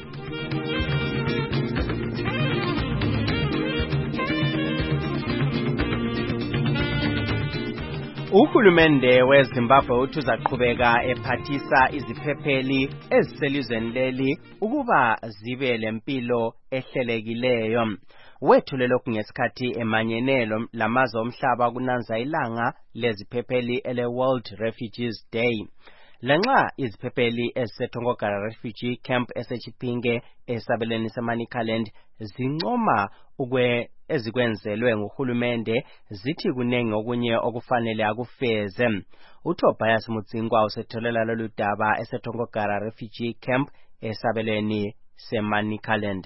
Speaker 24: Uhulumende weZimbabwe uthuza qhubeka ephathisa iziphepheli eziselizweni leli ukuba zibe lempilo ehlelekileyo. Wethulelo kungesikhathi emanyenelo lamazwe omhlaba kunanza ilanga leziphepheli ele World Refugees Day. Lanxa iziphepheli eziseTongogara Refugee Camp eseChipinge esabeleni seManicaland zincoma ukwe ezikwenzelwe nguhulumende zithi kunenge okunye okufanele akufeze. uTobias Mutsingwa usetholela lolu daba eseTongogara Refugee Camp esabeleni seManicaland.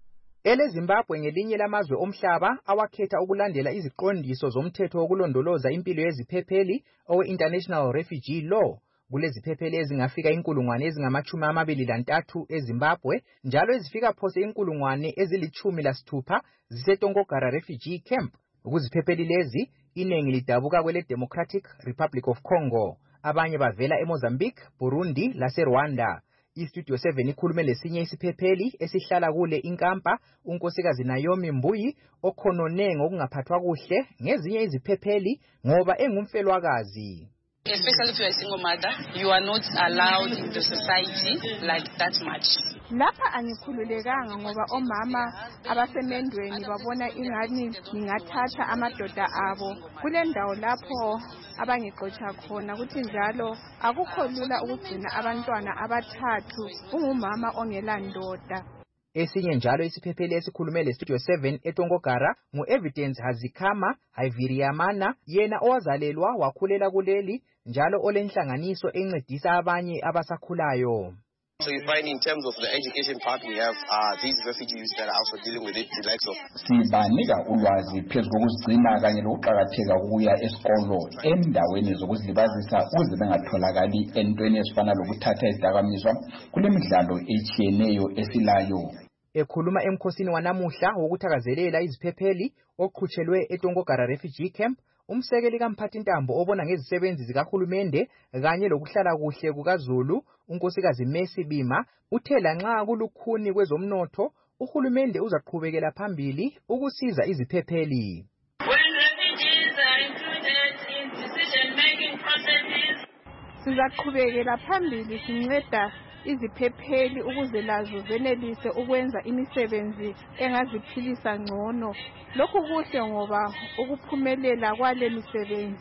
Speaker 5: Ele Zimbabwe ngelinye lamazwe omhlaba awakhetha ukulandela iziqondiso zomthetho wokulondoloza impilo yeziphepheli owe International Refugee Law. Kulezi phepheli ezingafika inkulungwane ezingamachumi amabili lantathu eZimbabwe njalo ezifika phose inkulungwane ezilichumi lasithupha ziseTongogara Refugee Camp. Ukuziphepheli lezi inengi lidabuka kwele Democratic Republic of Congo, abanye bavela eMozambique, Burundi laseRwanda. iStudio seven ikhulume lesinye isiphepheli esihlala kule inkampa unkosikazi Naomi Mbuyi okhonone ngokungaphathwa kuhle ngezinye iziphepheli ngoba engumfelwakazi.
Speaker 25: Especially if you are a single mother, you are not allowed in the society like that much.
Speaker 26: Lapha angikhululekanga ngoba omama abasemendweni babona ingani ngingathatha amadoda abo. Kule ndawo lapho abangiqotsha khona ukuthi njalo akukho lula ukugcina abantwana abathathu ungumama ongelandoda.
Speaker 5: Esinye njalo isiphepheli esikhulume leStudio seven eTongogara ngu-Evidence Hazikhama Haiviriamana, yena owazalelwa wakhulela kuleli njalo olenhlanganiso encedisa abanye abasakhulayo.
Speaker 8: So you find in terms of the education part we have uh, these refugees that are also dealing with it, the likes of
Speaker 28: sibanika ulwazi phezu kokuzigcina kanye lokuqakatheka kokuya esikolo endaweni zokuzilibazisa ukuze bengatholakali entweni ezifana lokuthatha izidakamizwa kule midlalo etshiyeneyo esilayo.
Speaker 5: Ekhuluma emkhosini wanamuhla wokuthakazelela iziphepheli oqhutshelwe eTongogara Refugee Camp, umsekeli kaMphathintambo obona ngezisebenzi zikahulumende kanye lokuhlala kuhle kukaZulu, unkosikazi Messi Bima, uthe lanxa kulukhuni kwezomnotho uhulumende uzaqhubekela phambili ukusiza iziphepheli.
Speaker 29: When refugees are included in decision-making processes,
Speaker 26: sizaqhubekela phambili sinceda iziphepheli ukuze lazo zenelise ukwenza imisebenzi engaziphilisa ngcono. Lokhu kuhle ngoba ukuphumelela kwale misebenzi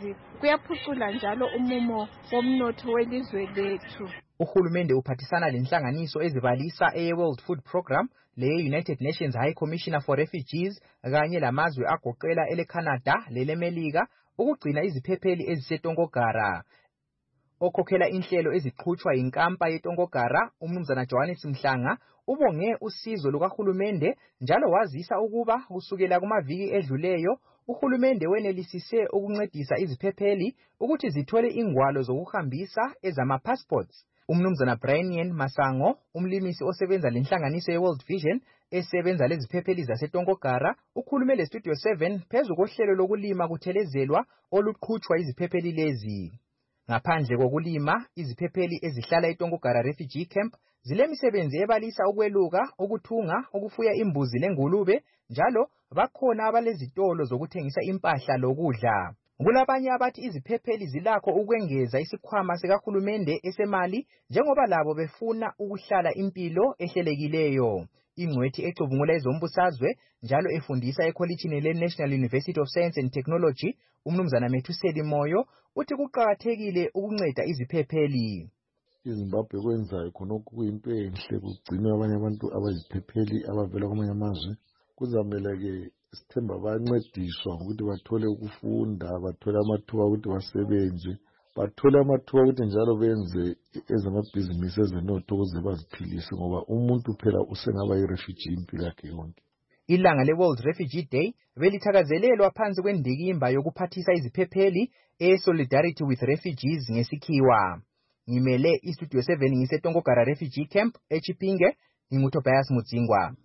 Speaker 26: kuyaphucula njalo umumo womnotho welizwe lethu.
Speaker 5: Uhulumende uphathisana lenhlanganiso ezibalisa e-World Food Program, le-United Nations High Commissioner for Refugees kanye lamazwe agoqela ele-Canada lele-Melika ukugcina iziphepheli ezisetongogara. Okhokhela inhlelo eziqhutshwa yinkampa yetongogara, umnumzana Johannes Mhlanga, ubonge usizo lukahulumende njalo wazisa ukuba kusukela kumaviki edluleyo uhulumende wenelisise ukuncedisa iziphepheli ukuthi zithole ingwalo zokuhambisa ezama-passports. Umnumzana Brian Masango, umlimisi osebenza lenhlanganiso ye-World Vision esebenza leziphepheli zasetongogara, ukhulume le-Studio seven phezu kohlelo lokulima kuthelezelwa oluqhutshwa iziphepheli lezi. Ngaphandle kokulima, iziphepheli ezihlala eTongogara Refugee Camp zilemisebenzi ebalisa ukweluka, ukuthunga, ukufuya imbuzi lengulube, njalo bakhona abalezitolo zokuthengisa impahla lokudla. Kulabanye abathi iziphepheli zilakho ukwengeza isikhwama sikahulumende esemali njengoba labo befuna ukuhlala impilo ehlelekileyo. Ingcwethi ecubungula ezombusazwe njalo efundisa ekholejini le-National University of Science and Technology, umnumzana Methuseli Moyo, uthi kuqakathekile ukunceda iziphepheli.
Speaker 4: iZimbabwe kwenzayo khonokho kuyinto enhle kugcinwa abanye abantu abayiziphepheli abavela kwamanye amazwe. Kuzamele-ke sithemba bayancediswa ukuthi bathole ukufunda, bathole amathuba ukuthi basebenze, bathole amathuba ukuthi njalo benze ezamabhizinisi ezenotho ukuze baziphilise, ngoba umuntu phela usengaba yi-refugee impilo yakhe yonke.
Speaker 5: Ilanga le-World Refugee Day belithakazelelwa phansi kwendikimba yokuphathisa iziphepheli e-Solidarity with Refugees ngesikhiwa. Ngimele iStudio seven ngisetongogara Refugee Camp eChipinge, nginguTobias Mudzingwa.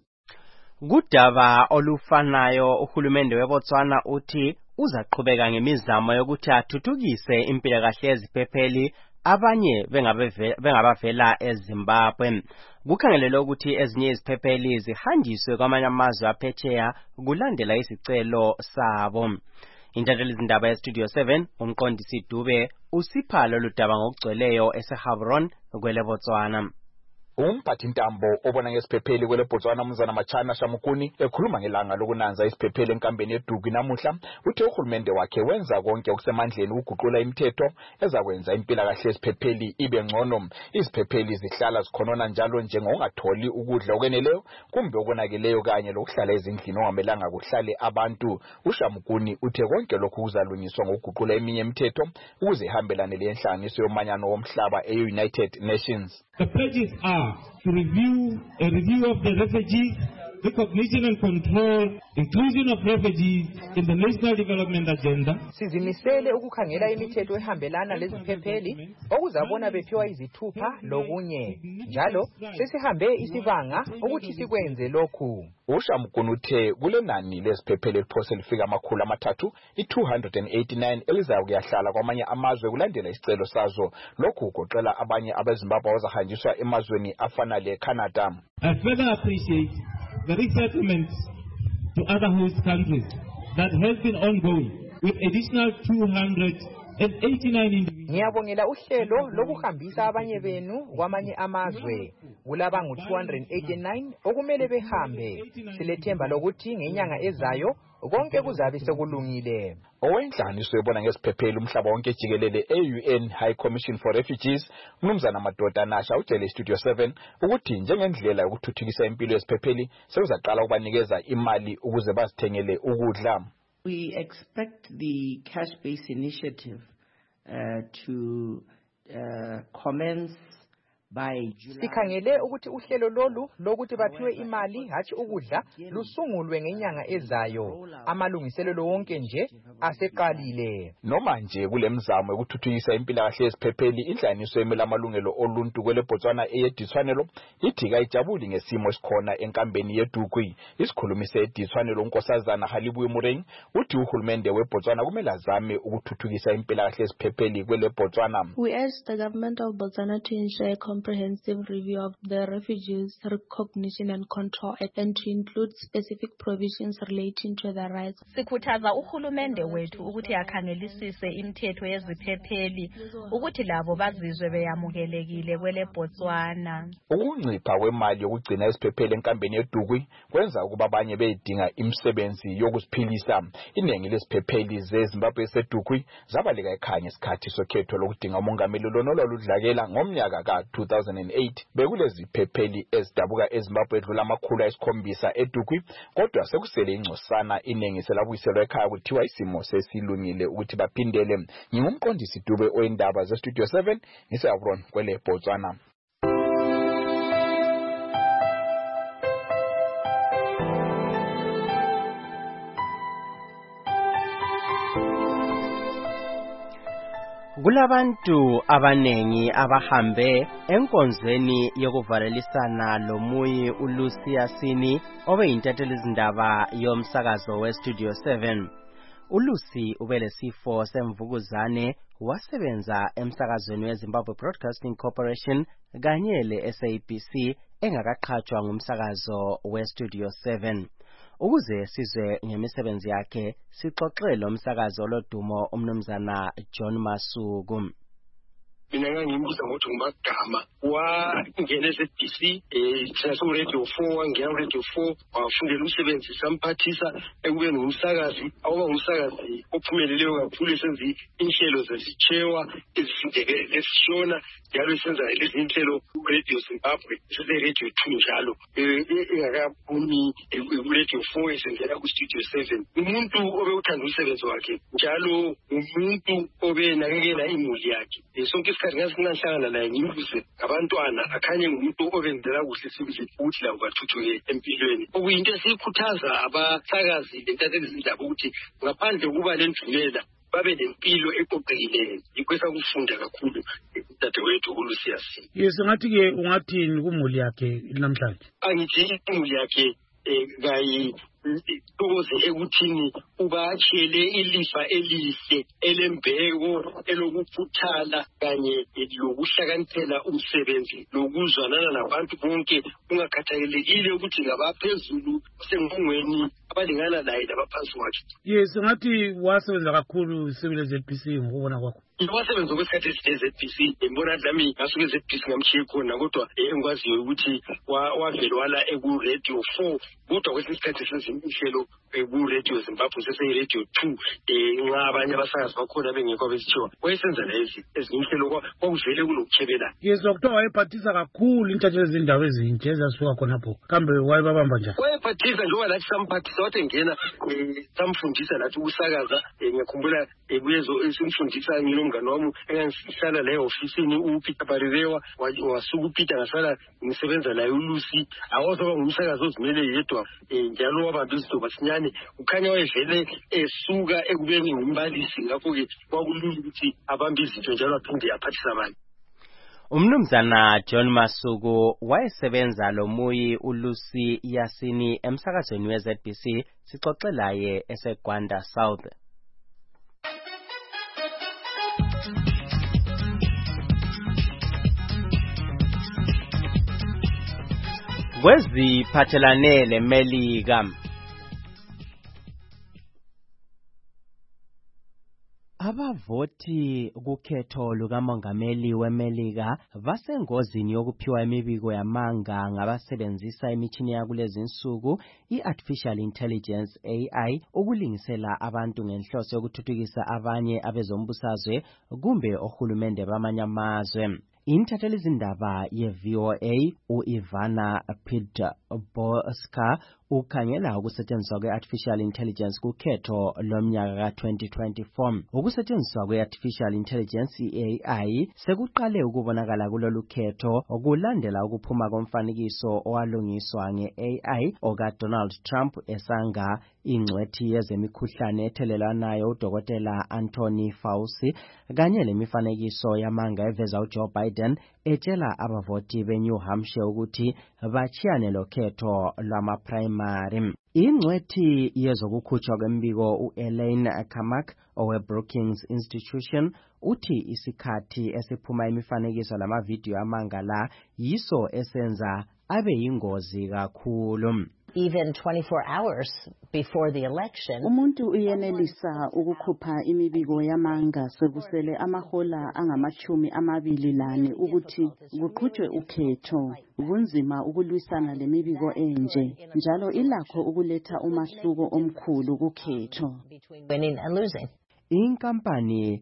Speaker 24: Kudaba olufanayo uhulumende weBotswana uthi uzaqhubeka ngemizamo yokuthi athuthukise impilakahle yeziphepheli abanye bengabavela eZimbabwe. Kukhangelelwe ukuthi ezinye iziphepheli zihanjiswe kwamanye amazwe aphetsheya kulandela isicelo sabo. Intatheli zindaba yeStudio seven umqondisi Dube usipha lolu daba ngokugcweleyo eseHabron kwele Botswana.
Speaker 7: Umphathintambo obona ngesiphepheli kwele Botswana umnumzana Machana Shamukuni ekhuluma ngelanga lokunanza isiphepheli enkambeni yeDugu namuhla uthe uhulumende wakhe wenza konke okusemandleni ukuguqula imithetho ezakwenza impilakahle yesiphepheli ibe ngcono. Iziphepheli zihlala zikhonona njalo njengongatholi ukudla okweneleyo kumbe okonakeleyo kanye lokuhlala ezindlini ongamelanga kuhlale abantu. uShamukuni uthe konke lokhu kuzalungiswa ngokuguqula eminye imithetho ukuze ihambelane lenhlanganiso yomanyano womhlaba e-United Nations.
Speaker 9: The pledges are to review a review of the refugees, recognition and control, inclusion of refugees in the national development agenda.
Speaker 5: Sizimisele ukukhangela imithetho ehambelana leziphepheli okuzabona bephiwa izithupha lokunye. Njalo sesihambe isibanga ukuthi sikwenze lokhu.
Speaker 7: uShamukuni uthe kule nani leziphepheli eliphose lifika amakhulu amathathu i-two hundred eighty-nine elizayo kuyahlala kwamanye amazwe kulandela isicelo sazo. Lokhu kugoqela abanye abeZimbabwe abazahanjiswa emazweni afana le-Canada.
Speaker 9: I further appreciate the resettlement to other host countries that has been ongoing with additional two hundred eighty-nine individuals.
Speaker 5: Ngiyabongela uhlelo lokuhambisa abanye benu kwamanye amazwe. Kulaba ngu two hundred eighty-nine okumele behambe. Silethemba lokuthi ngenyanga ezayo konke kuzabe sekulungile.
Speaker 7: Owenhlanganiso yebona ngesiphepheli umhlaba wonke jikelele e-U N High Commission for Refugees umnumzana Madoda Nasha utshele iStudio seven ukuthi njengendlela yokuthuthukisa impilo yesiphepheli sekuzaqala ukubanikeza imali ukuze bazithengele ukudla.
Speaker 11: We expect the cash-based initiative uh, to uh, commence by July.
Speaker 5: Sikhangele ukuthi uhlelo lolu lokuthi baphiwe imali hathi ukudla lusungulwe ngenyanga ezayo. Amalungiselelo wonke nje aseqalile.
Speaker 7: Noma nje kulemzamo yokuthuthukisa impilakahle yesiphepheli inhlanganiso yemela amalungelo oluntu kwele Botswana eyedithwanelo ithi kayijabuli ngesimo esikhona enkambeni yeDugu. Isikhulumisi edithwanelo uNkosazana Halibuye Mureng uthi uhulumende weBotswana kumele azame ukuthuthukisa impilakahle yesiphepheli kwele Botswana.
Speaker 12: We urge the government of Botswana to ensure
Speaker 1: comprehensive review of the Refugees Recognition and Control Act and to include specific provisions relating to the rights.
Speaker 12: Sikhuthaza uhulumende wethu ukuthi akhangelisise imithetho yeziphepheli ukuthi labo bazizwe beyamukelekile kwele Botswana.
Speaker 7: Ukuncipha kwemali yokugcina isiphepheli enkambeni yeDugwi kwenza ukuba abanye beyidinga imisebenzi yokusiphilisa. Iningi lesiphepheli zeZimbabwe seDugwi zabaleka ekhaya isikhathi sokhetho lokudinga umongameli lonololudlakela ngomnyaka ka two thousand eight. Bekulezi phepheli ezidabuka eZimbabwe edlula amakhulu ayisikhombisa eDugwi, kodwa sekusele ingcosana iningi selabuyiselwa ekhaya kuthiwa isimo sesilungile ukuthi baphindele. Ngingumqondisi Dube oyindaba ze Studio seven ngiseAbron kwele Botswana.
Speaker 24: Kulabantu abanengi abahambe enkonzweni yokuvalelisana lomuyi uLucia Sini obeyintatheli izindaba yomsakazo we Studio seven. uLucy ubelesifo semvukuzane wasebenza emsakazweni weZimbabwe Broadcasting Corporation kanye le-S A B C engakaqhatshwa ngumsakazo we Studio seven. Ukuze sizwe ngemisebenzi yakhe sixoxele umsakazo lodumo umnumzana John Masuku.
Speaker 27: Mina ngangimbuza ngokuthi ngibagama wangena e-S A B C eh saso radio four wangena radio four wafundela umsebenzi samphathisa ekubeni ngumsakazi awuba ngumsakazi ophumeleleyo kakhulu esenza inhlelo zesichewa ezifundeke esishona njalo esenza lezi inhlelo Radio Zimbabwe sise radio two njalo engakaphumi radio four esengena ku Studio seven. Umuntu obewuthanda umsebenzi wakhe njalo umuntu obenakekela imuli yakhe sonke isikhathi ngasingahlangana naye ngimbuze abantwana akhanye ngumuntu obenzela kuhle sibili ukuthi labo bathuthuke empilweni. Okuyinto esikhuthaza abasakazi lentatheli izindaba ukuthi ngaphandle kuba lendumela babe nempilo eqoqekileyo. Ikwesa kufunda kakhulu dadewethu uLucia Sini.
Speaker 2: Yes, ngathi ke ungathini kumuli yakhe namhlanje?
Speaker 27: Angithi imuli yakhe gayi ukuze ekuthini ubashele ilifa elihle elembeko elokuphuthala kanye lokuhlakaniphela umsebenzi lokuzwanana nabantu bonke ungakhathalekile ukuthi ngabaphezulu sengongweni abalingana naye labaphansi kwakhe.
Speaker 2: Yes, ngathi wasebenza kakhulu isebele Z B C ngokubona kwakho.
Speaker 27: Wasebenza kwesikhathi eside Z B C ngibona dlami ngasuke Z B C ngamshiye khona kodwa engikwaziyo ukuthi wavelwala eku Radio four kodwa kwesikhathi senza inhlelo eku Radio Zimbabwe sese Radio two nxa abanye abasakazi bakhona bengekho besitshiwa wayesenza lezi ezinhlelo kwakuvele kunokuchebela.
Speaker 2: Yes, doktor wayephathisa kakhulu intatheli izindaba ezintsha ezasuka khonapho kambe wayebabamba njani?
Speaker 27: Wayephathisa njengoba lathi samphathisa wathi ngena samfundisa lathi ukusakaza. Ngiyakhumbula ebuyezo esimfundisa ngilo umngane wami engangihlala la e-ofisini uPeter Barirewa wasuka uPeter ngasala ngisebenza naye uLucy awozoba ngumsakazi ozimele yedwa njalo wabamba izinto basinyane ukhanya wayevele esuka ekubeni ngumbalisi ngakho ke kwakulula ukuthi abambe izinto njalo aphinde aphathisa abantu.
Speaker 24: Umnumzana John Masuku wayesebenza lomuyi uLucy Yasini emsakazweni we Z B C sixoxelaye eseGwanda South. Kweziphathelane leMelika abavoti kukhetho lukamongameli weMelika basengozini yokuphiwa imibiko yamanga ngabasebenzisa imitshini yakulezi insuku i-artificial intelligence A I ukulingisela abantu ngenhloso yokuthuthukisa abanye abezombusazwe kumbe ohulumende bamanye amazwe. Intatheli izindaba ye-V O A u-Ivana Pidboska ukhangela ukusetshenziswa kwe-artificial intelligence kukhetho lomnyaka ka twenty twenty-four. Ukusetshenziswa kwe-artificial intelligence i-A I sekuqale ukubonakala kulolu khetho okulandela ukuphuma komfanekiso owalungiswa nge-A I oka Donald Trump esanga ingcwethi yezemikhuhlane ethelelanayo uDokotela Anthony Fauci kanye lemifanekiso yamanga eveza uJoe Biden etshela abavoti beNew Hampshire ukuthi bachiyane lokhetho lwama primary. Ingcwethi yezokukhutshwa kwembiko u-Elaine Kamak owe-Brookings Institution uthi isikhathi esiphuma imifanekiso lamavidiyo amanga la yiso esenza abe yingozi kakhulu.
Speaker 10: Even twenty-four hours before the election,
Speaker 23: umuntu uyenelisa ukukhupha imibiko yamanga sekusele amahola angamachumi amabili lane ukuthi kuqhutshwe ukhetho. Kunzima ukulwisana lemibiko enje, njalo ilakho ukuletha umahluko omkhulu kukhetho.
Speaker 10: Winning and losing.
Speaker 24: Inkampani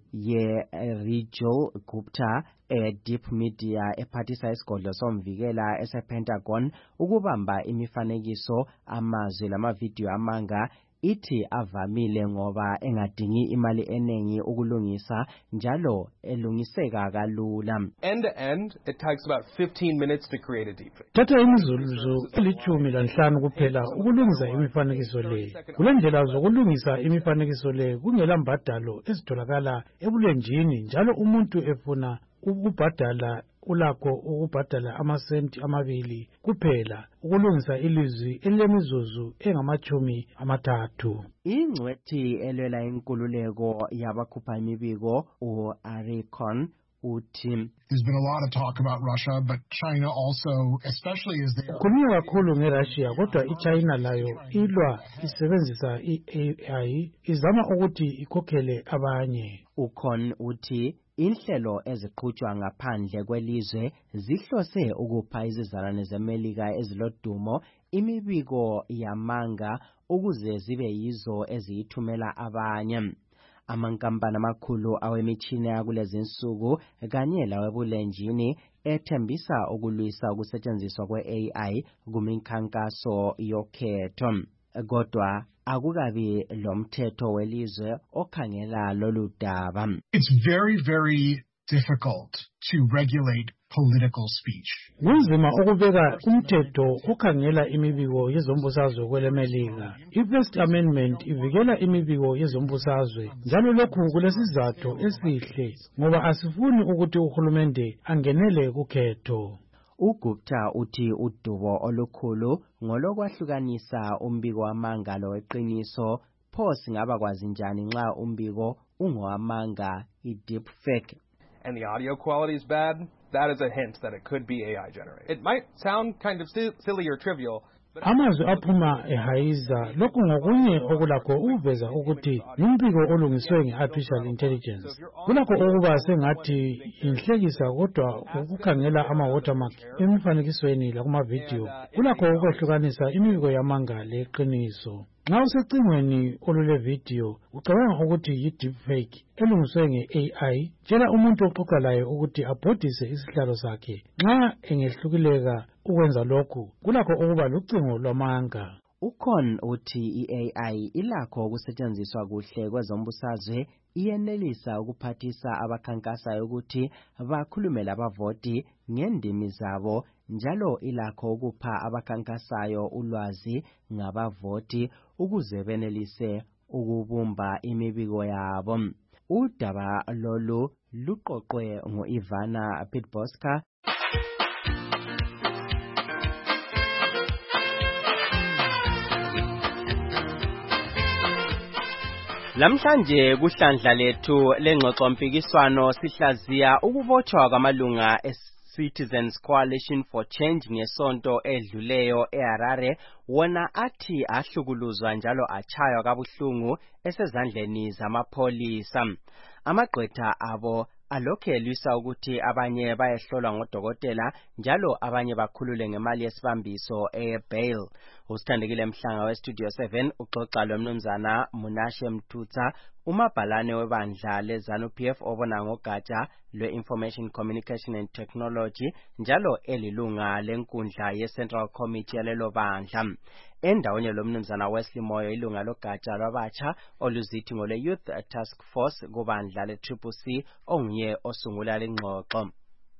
Speaker 24: ye-Rigel Gupta e-Deep Media ephathisa isigodlo somvikela ese-Pentagon ukubamba imifanekiso amazwi lamavidiyo amanga ithi avamile ngoba engadingi imali eningi ukulungisa njalo elungiseka kalula.
Speaker 13: End to end, it takes about fifteen minutes to create a deepfake.
Speaker 2: Thatha imizuzu elithumi lanhlanu kuphela ukulungisa imifanekiso le. Kulendlela zokulungisa imifanekiso le kungela mbadalo ezitholakala ebulenjini njalo umuntu efuna ukubhadala ulakho ukubhadala amasenti amabili kuphela ukulungisa ilizwi elemizuzu engamachumi amathathu.
Speaker 24: Ingcwethi elwela inkululeko yabakhupha imibiko u-Arikon uthi
Speaker 14: There's been a lot of talk about Russia, but China also, especially as they
Speaker 2: kukhulunywa kakhulu ngeRussia kodwa iChina layo ilwa isebenzisa i-A I izama ukuthi ikhokhele abanye.
Speaker 24: Ukhon uthi inhlelo eziqhutshwa ngaphandle kwelizwe zihlose ukupha izizalwane zeMelika ezilodumo imibiko yamanga ukuze zibe yizo eziyithumela abanye. Amankampani amakhulu awemithini yakulezi insuku kanye lawebulenjini ethembisa ukulwisa ukusetshenziswa kwe-A I kumikhankaso yokhetho. Kodwa akukabi lomthetho welizwe okhangela lolu daba.
Speaker 14: It's very very difficult to regulate political speech.
Speaker 2: Kunzima ukubeka umthetho okhangela imibiko yezombusazwe kwelemelika. I-First Amendment ivikela imibiko yezombusazwe njalo lokhu kulesizathu esihle ngoba asifuni ukuthi uhulumende angenele kukhetho.
Speaker 24: uGupta uthi udubo olukhulu ngolokwahlukanisa umbiko wamanga weqiniso pho singaba kwazi njani nxa umbiko ungowamanga i-deep fake.
Speaker 13: And the audio quality is bad, that is a hint that it could be A I generated. It might sound kind of silly or trivial,
Speaker 2: amazwi aphuma ehayiza lokhu ngokunye okulakho ukuveza ukuthi umbiko olungiswe nge-artificial intelligence. Kulakho ukuba sengathi inhlekisa kodwa ukukhangela ama-watermark emifanekisweni lakumavidiyo kulakho ukwehlukanisa imibiko yamanga leqiniso. Nxa usecingweni olulevidiyo ucabanga ukuthi yi-deepfake elungiswe nge-A I, tshela umuntu oxoxa laye ukuthi abhodise isihlalo sakhe. Nxa engehlukileka ukwenza lokhu kulakho ukuba lucingo lwamanga.
Speaker 24: Ukhon uthi i-A I ilakho ukusetshenziswa kuhle kwezombusazwe iyenelisa ukuphathisa abakhankasayo ukuthi bakhulume labavoti ngendimi zabo njalo ilakho ukupha abakhankasayo ulwazi ngabavoti ukuze benelise ukubumba imibiko yabo. Udaba lolu luqoqwe ngo-Ivana Pitboska. Lamhlanje kuhlandla lethu lengxoxo mpikiswano sihlaziya ukubotshwa kwamalunga e-Citizens Coalition for Change ngesonto edluleyo eHarare wona athi ahlukuluzwa njalo achaywa kabuhlungu esezandleni zamapholisa. Amagqwetha abo alokhe elwisa ukuthi abanye bayehlolwa ngodokotela njalo abanye bakhulule ngemali yesibambiso e-bail. Usithandekile Mhlanga we-Studio seven uxoxa lomnumzana Munashe Mthutsa umabhalane webandla leZANU-P F obona ngogatsha lwe-Information Communication and Technology njalo elilunga lenkundla ye-Central Committee yalelo bandla. Endaweni lomnumzana Wesley Moyo ilunga logatsha lwabatsha oluzithi ngole Youth Task Force kubandla le-Triple C onguye osungula lengxoxo.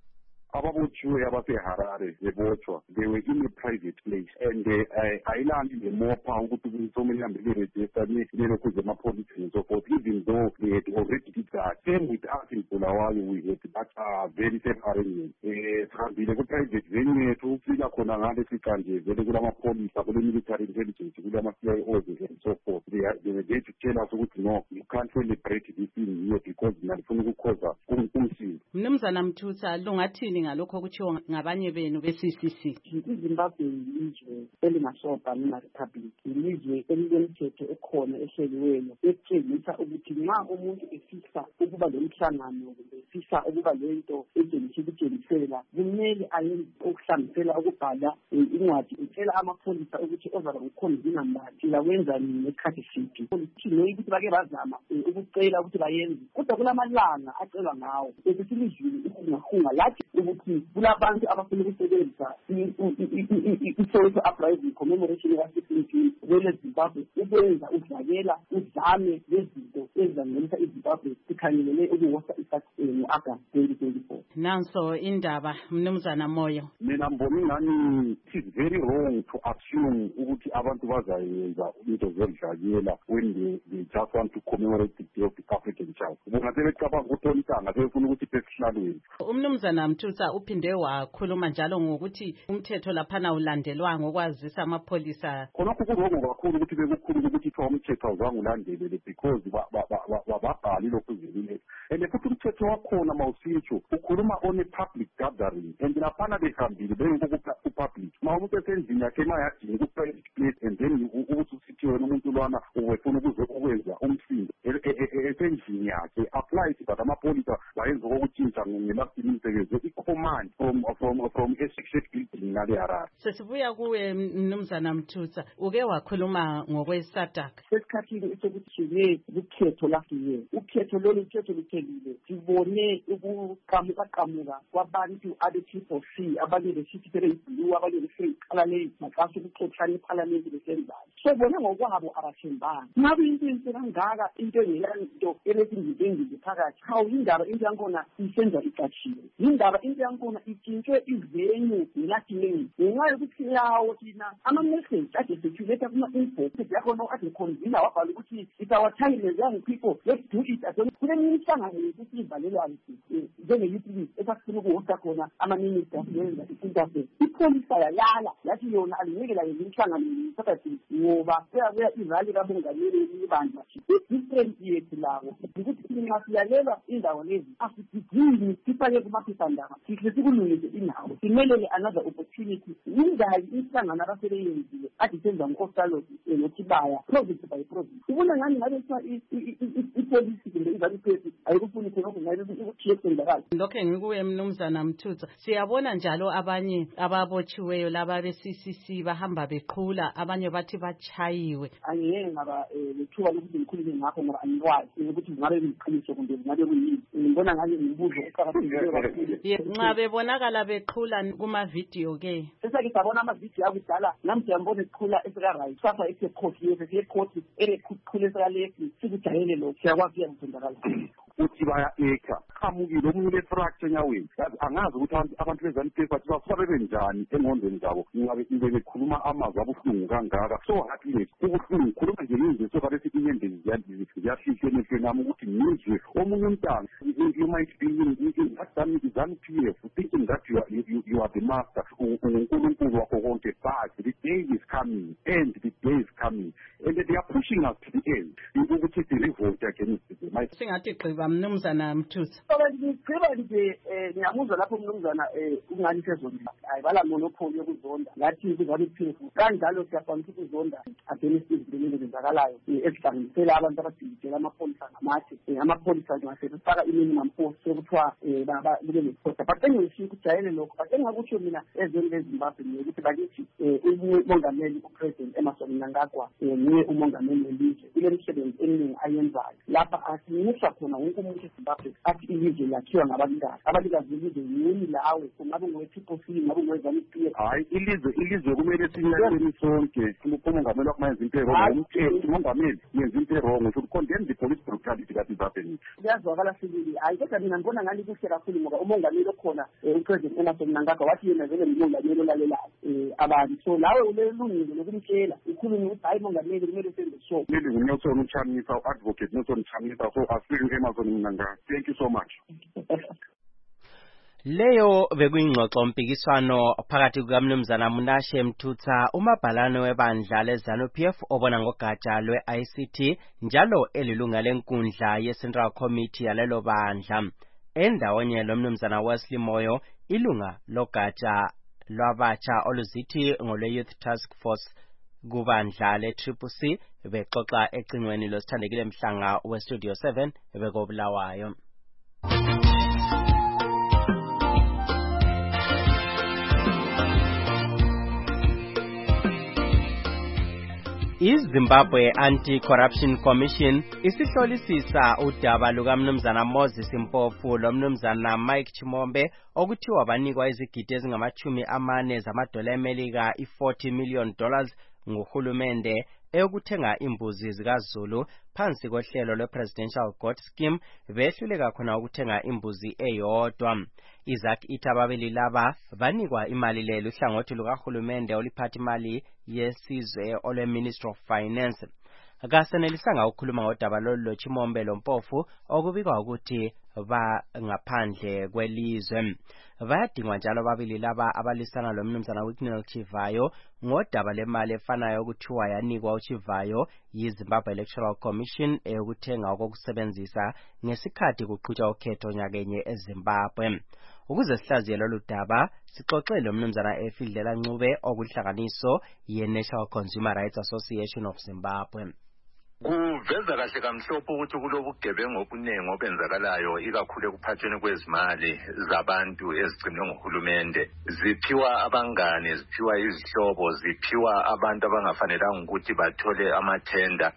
Speaker 3: ababotshiwe abaseharare bebotshwa they were in a private place and uh, ayilani lemopha ukuthi kumele ihambe liregister lilokuze emapoliseni and so forth, even though they had already did that. Same with us in Bulawayo, we had that uh, very same arrangement. Sihambile ku-private venue yethu sika khona ngale sikanje vele kulamapolisa kule-military intelligence kulama-C I Os and so forth. They, they were there to tell us ukuthi no, you can't celebrate this thing here because nalifuna ukukhoza umsindo.
Speaker 23: Mnumzana Mthutha, lungathini ngalokho kuthiwa ngabanye benu be-C C C?
Speaker 15: iZimbabwe yilizwe elingasobha nima-republic, yilizwe elilemthetho ekhona ehleliweyo etshengisa ukuthi nxa umuntu efisa ukuba lomhlangano kumbe efisa ukuba lento etshengisa ukutshengisela kumele ayenze ukuhlanganisela ukubhala incwadi utshela amapholisa ukuthi ozaba ukhonzina mbali lawenza nekhathi siphi ukuthi noyi ukuthi bake bazama ukucela ukuthi bayenze kodwa kulamalanga acelwa ngawo esesilizweni ukungahunga lathi ukuthi kulabantu abafuna ukusebenzisa i-social uprising commemoration ya-sixteen kwele Zimbabwe ukwenza udlakela uzame lezinto ezizangenisa iZimbabwe sikhangelele ukuhosta i-fact ngo-August twenty twenty-four.
Speaker 23: Nanso indaba Mnumzana Moyo.
Speaker 3: Mina mbona ingani it is very wrong to assume ukuthi abantu bazayenza into zodlakela when they, they just want to commemorate the day of the African child. Bona sebecabanga ukuthi ontanga sebefuna ukuthi besihlalweni.
Speaker 23: Umnumzana Mthutha uphinde wakhuluma njalo ngokuthi umthetho laphana ulandelwa ngokwazisa amapholisa.
Speaker 3: Khonokho kurongo kakhulu ukuthi bekukhulu ukuthi kuthiwa umthetho awuzange ulandelele because babhali lokhu zilile. And futhi umthetho wakhona mawusitsho ukhuluma on a public gathering and laphana behambile bengeke ku-public. Ma umuntu esendlini yakhe mayadinga ku-private place and then ukuthi usithi wena umuntu lwana uwefuna ukwenza umsindo esendlini yakhe apply it but amapholisa bayenza okutshintsha ngelast imisebenzi i-command from from from a building ngale Harare.
Speaker 23: Sesibuya kuwe Mnumzana Mthutha, uke wakhuluma ngokweSADC.
Speaker 15: Sesikhathini esokuthi ukhetho lafiye ukhetho lolu ukhetho luthelile sibone ukuqamuka kwabantu abe-triple C abanye besithi sebeyiblue abanye beseyiqala le maqaso ukuxoxana ephalamende besenzayo sobona ngokwabo abathembanga ngabe into enhle kangaka into engelanto elezindizengize phakathi hawu indaba into yankona isenza icatshiwe indaba into yankona itshintshwe ivenue ngelatineni ngenxa yokuthi yawo thina ama-message ade circulate kuma-inbox yakhona ade khonzila wabhala ukuthi it's our time as young people, let's do it. Kuleminye imihlangano yokuthi ivalelwane njenge-youth league esasifuna ukuhosta khona ama-minister yenza i-interface ipholisa yalala yathi yona alinikela yenza imihlangano sathi ngoba kuyabuya ivali kabongameli ibandla i-different yethu labo ukuthi nxa siyalelwa indawo lezi asididini sifake kumaphephandaba sihle sikulungise indawo simelele another opportunity ingayi imihlangano abasebeyenzile ade senza ngo-ostalosi nothibaya province by province ubona ngani ngabe ipolisi kumbe ivaliphethi ayikufuni khonokho ngabe ukuthi yesenzakala.
Speaker 23: Lokho ngikuwe Mnumzana Mthutha, siyabona njalo abanye ababotshiweyo laba be-C C C bahamba beqhula abanye bathi bachayiwe.
Speaker 15: Angeke ngaba lethuba lokuthi ngikhulume ngakho ngoba angikwazi ukuthi ngabe ngiqiniso kumbe ngabe kuyini ngibona ngabe ngibuzo eqhakathekile kakhulu.
Speaker 23: Nxa bebonakala beqhula kuma-video ke
Speaker 15: sesake sabona ama-video akudala namhlanje ngibona eqhula esika-right sasa esekhosi yethu sekhosi eleqhula esika-left sikujayele lo siyakwazi uyangizondakala
Speaker 3: uthi baya-ekha qhamukile omunye ule-fracture enyaweni angazi ukuthi abantu bezanipesi bathi basuka bebe njani engqondweni zabo ngabe ibe bekhuluma amazwi abuhlungu kangaka so heartless ubuhlungu khuluma nje ngizwe so kade sithi inyembezi ziyafihla emehlweni ami ukuthi ngizwe omunye umntanga you might be in that ZANU P F thinking that you are, you, you are the master unkulunkulu wakho konke but the day is coming and the day is coming and they are pushing us to the end ukuthi si-revolt against them.
Speaker 23: Singathi gqiba Mnumzana Mthutha.
Speaker 15: Ngigqiba nje ngiyamuzwa lapho Mnumzana ungani sezonda ayibala monopoly yokuzonda ngathi kuzali phefu kanjalo siyakwanisa ukuzonda against izinto ezenzakalayo ezihlanganisela abantu abadidela amapholisa ngamathi amapholisa ngasebefaka i-minimum force sokuthiwa kube ne-force but engiyishiya ukujayele lokho but engakutsho mina ezweni leZimbabwe ukuthi bakithi umongameli upresident Emmerson Mnangagwa nguye umongameli welizwe kule misebenzi eminingi ayenzayo lapha asinyusa khona wonke umuntu eZimbabwe athi ilizwe lakhiwa ngabalikazi abalikazi belizwe yini lawe kungabe ngowe-P C ngabe ngowe-ZANU-P F
Speaker 3: hayi ilizwe ilizwe kumele sinyakeni sonke umongameli wakumayenza into erongo umthetho umongameli yenza into erongo should condemn the police brutality that is happening.
Speaker 15: Kuyazwakala sibili hayi kodwa mina ngibona ngani kuhle kakhulu ngoba umongameli okhona upresident Emmerson Mnangagwa wathi yena vele umongameli olalelayo um abantu so lawe ulelungile lokumtshela ukhulume ukuthi hayi mongameli kumele senze so
Speaker 3: kumele nguNelson Chamisa u-advocate Nelson Chamisa so asibili Emmerson Mnangagwa. Thank you so much.
Speaker 24: Leyo bekuyingxoxo mpikiswano phakathi kukaMnumzana Munashe Mthutha umabhalane webandla leZANU-P F obona ngogatsha lwe-I C T njalo elilunga lenkundla ye-Central Committee yalelo bandla endawonye loMnumzana Wesley Moyo ilunga logatsha lwabatsha oluzithi ngolwe-Youth Task Force kubandla le-Triple C bexoxa ecingweni losithandekile Mhlanga we-Studio seven bekobulawayo. iZimbabwe Anti-Corruption Commission isihlolisisa udaba lukaMnumzana Moses Mpofu loMnumzana Mike Chimombe okuthiwa banikwa izigidi ezingamachumi amane zamadola eMelika i-forty million dollars nguhulumende eyokuthenga imbuzi zikaZulu phansi kohlelo lwe-Presidential Goat Scheme behluleka khona ukuthenga imbuzi eyodwa. Isaac Itababeli laba banikwa imali lelo uhlangothi lukahulumende oliphatha imali yesizwe olwe-Ministry of Finance. Akasenelisanga ukukhuluma ngodaba lolu loChimombe loMpofu okubikwa ukuthi ba ngaphandle kwelizwe. Bayadingwa njalo babili laba abalisana loMnumzana Wicknell Chivayo ngodaba lemali efanayo ukuthiwa yanikwa uChivayo yiZimbabwe Electoral Commission eyokuthenga okokusebenzisa ngesikhathi kuqhutshwa ukhetho nyakenye eZimbabwe. Ukuze sihlaziye lolu daba sixoxe loMnumzana Efidlela Ncube okuhlanganiso ye-National Consumer Rights Association of Zimbabwe.
Speaker 6: Kuveza kahle kamhlophe ukuthi kulobugebengu obuningi obenzakalayo ikakhulu ekuphathweni kwezimali zabantu ezigcinwe nguhulumende. Ziphiwa abangane, ziphiwa izihlobo, ziphiwa abantu abangafanelanga ukuthi bathole amathenda.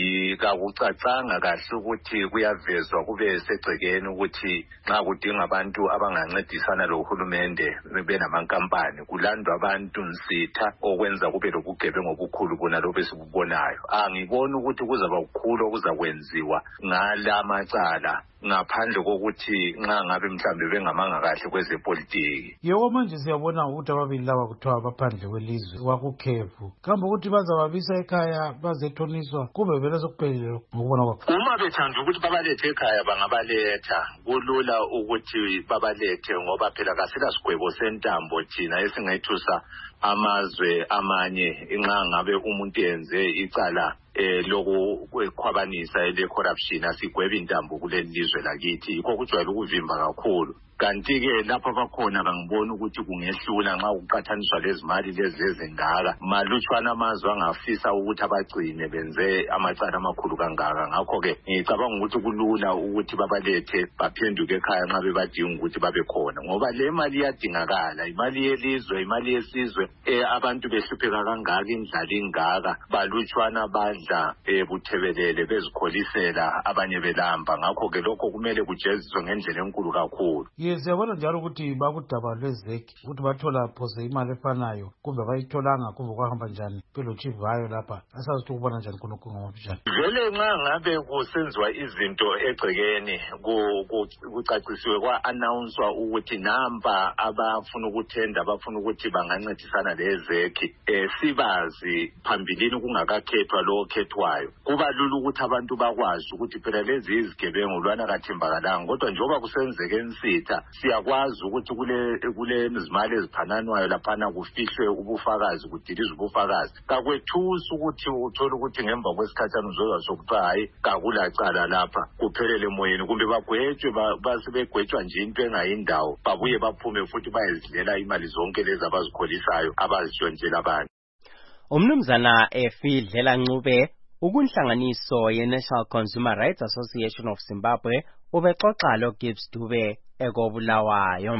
Speaker 6: Ikakucacanga kahle ukuthi kuyavezwa kube segcekeni ukuthi nxa kudinga abantu abangancedisana lohulumende benamankampani kulandwa abantu nsitha okwenza kube lobugebengu obukhulu bona lobe sibubonayo. Angiboni ukuthi kuzaba kukhulu okuzakwenziwa ngala macala ngaphandle kokuthi nxa ngabe mhlambe bengamanga kahle kwezepolitiki.
Speaker 2: Yebo manje siyabona ukuthi ababili laba kuthiwa baphandle kwelizwe wakukhevu kambe ukuthi bazababisa ekhaya bazethoniswa kube vele sokuphelile ngokubona kwakho.
Speaker 6: Uma bethanda ukuthi babalethe ekhaya bangabaletha kulula ukuthi babalethe ngoba phela kasela sigwebo sentambo thina esingayithusa amazwe amanye nxa ngabe umuntu yenze icala eh lokukhwabanisa ele corruption asigweba intambo kuleli lizwe lakithi yikho kujwayele ukuvimba kakhulu. Kanti ke lapha bakhona bangibona ukuthi kungehlula nxa ukuqathaniswa lezimali lezi ezingaka malutshwana amazwe angafisa ukuthi abagcine benze amacala amakhulu kangaka. Ngakho ke ngicabanga ukuthi kulula ukuthi babalethe baphenduke ekhaya nxa bebadinga ukuthi babe khona ngoba le mali iyadingakala, imali yelizwe, imali yesizwe eh abantu behlupheka kangaka indlala ingaka balutshwana badla ebuthebelele bezikholisela abanye belamba. Ngakho ke lokho kumele kujeziswe ngendlela enkulu kakhulu.
Speaker 2: Yes, siyabona njalo ukuthi bakudaba lwezeki ukuthi bathola phose imali efanayo kumbe bayitholanga kumbe kwahamba njani beloChivayo lapha asazi ukuthi ukubona njani khonokho ngomfishane.
Speaker 6: Vele nxa ngabe kusenziwa izinto egcekeni kucacisiwe kwa-announcwa ukuthi namba abafuna ukuthenda abafuna ukuthi bangancedisana lezeki eh sibazi phambilini kungakakhethwa lo okhethwayo kuba lula ukuthi abantu bakwazi ukuthi phela lezi izigebengu lwana kathembakalanga kodwa njengoba kusenzeke ensitha siyakwazi ukuthi kule kule izimali eziphananwayo laphana kufihlwe ubufakazi kudilizwe ubufakazi. Kakwethusa ukuthi uthola ukuthi ngemva kwesikhathana uzozwa sokuthiwa hayi kakulacala lapha kuphelele emoyeni kumbe bagwetshwe basebegwetshwa nje into engayindawo babuye baphume futhi bayezidlela imali zonke lezi abazikholisayo abazitshontshela abantu.
Speaker 24: Umnumzana Efidlela Ncube ukunhlanganiso ye-National Consumer Rights Association of Zimbabwe ubexoxa lo Gibbs Dube ekobulawayo.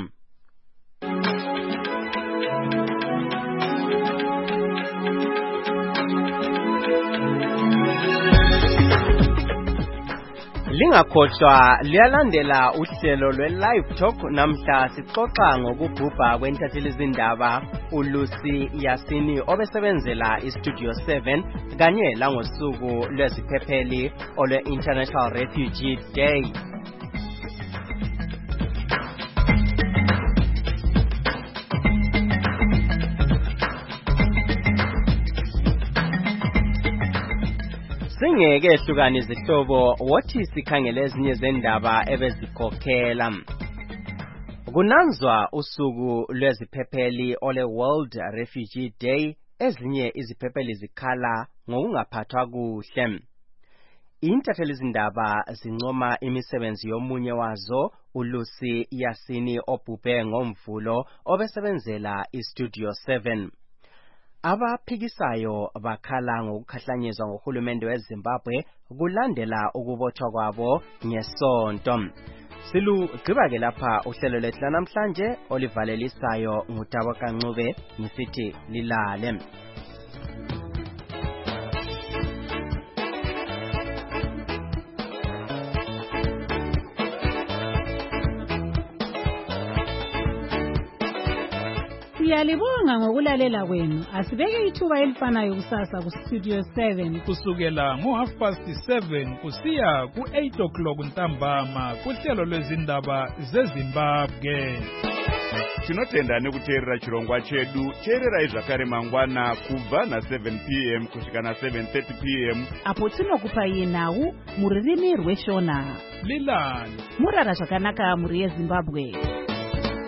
Speaker 24: Lingakhohlwa liyalandela uhlelo lwe-Live Talk namhla sixoxa ngokubhubha kwentatheli izindaba uLucy Yasini obesebenzela iStudio seven kanye langosuku lweziphepheli olwe-International Refugee Day. Singeke ehlukane izihlobo wothi sikhangele ezinye zendaba ebezikhokhela. Kunanzwa usuku lweziphepheli ole World Refugee Day, ezinye iziphepheli zikhala ngokungaphathwa kuhle. Intatheli izindaba zincoma imisebenzi yomunye wazo uLucy Yasini obhubhe ngomvulo obesebenzela iStudio seven. Abaphikisayo bakhala ngokukhahlanyezwa ngohulumende weZimbabwe kulandela ukubotshwa kwabo ngesonto. Silugqiba ke lapha uhlelo lethu namhlanje olivalelisayo ngutabo kancube ngisithi lilale.
Speaker 8: Siyalibonga ngokulalela kwenu. Asibeke ithuba elifanayo kusasa ku Studio seven
Speaker 16: kusukela ngo half past seven kusiya ku eight o'clock ntambama kuhlelo lwezindaba zeZimbabwe.
Speaker 17: Tinotenda nekuteerera chirongwa chedu. Teererai zvakare mangwana kubva na seven p m kusvika na seven thirty p m
Speaker 8: apo tinokupai nhau muririmi rweshona.
Speaker 16: Lilani
Speaker 8: Murara zvakanaka muri yeZimbabwe.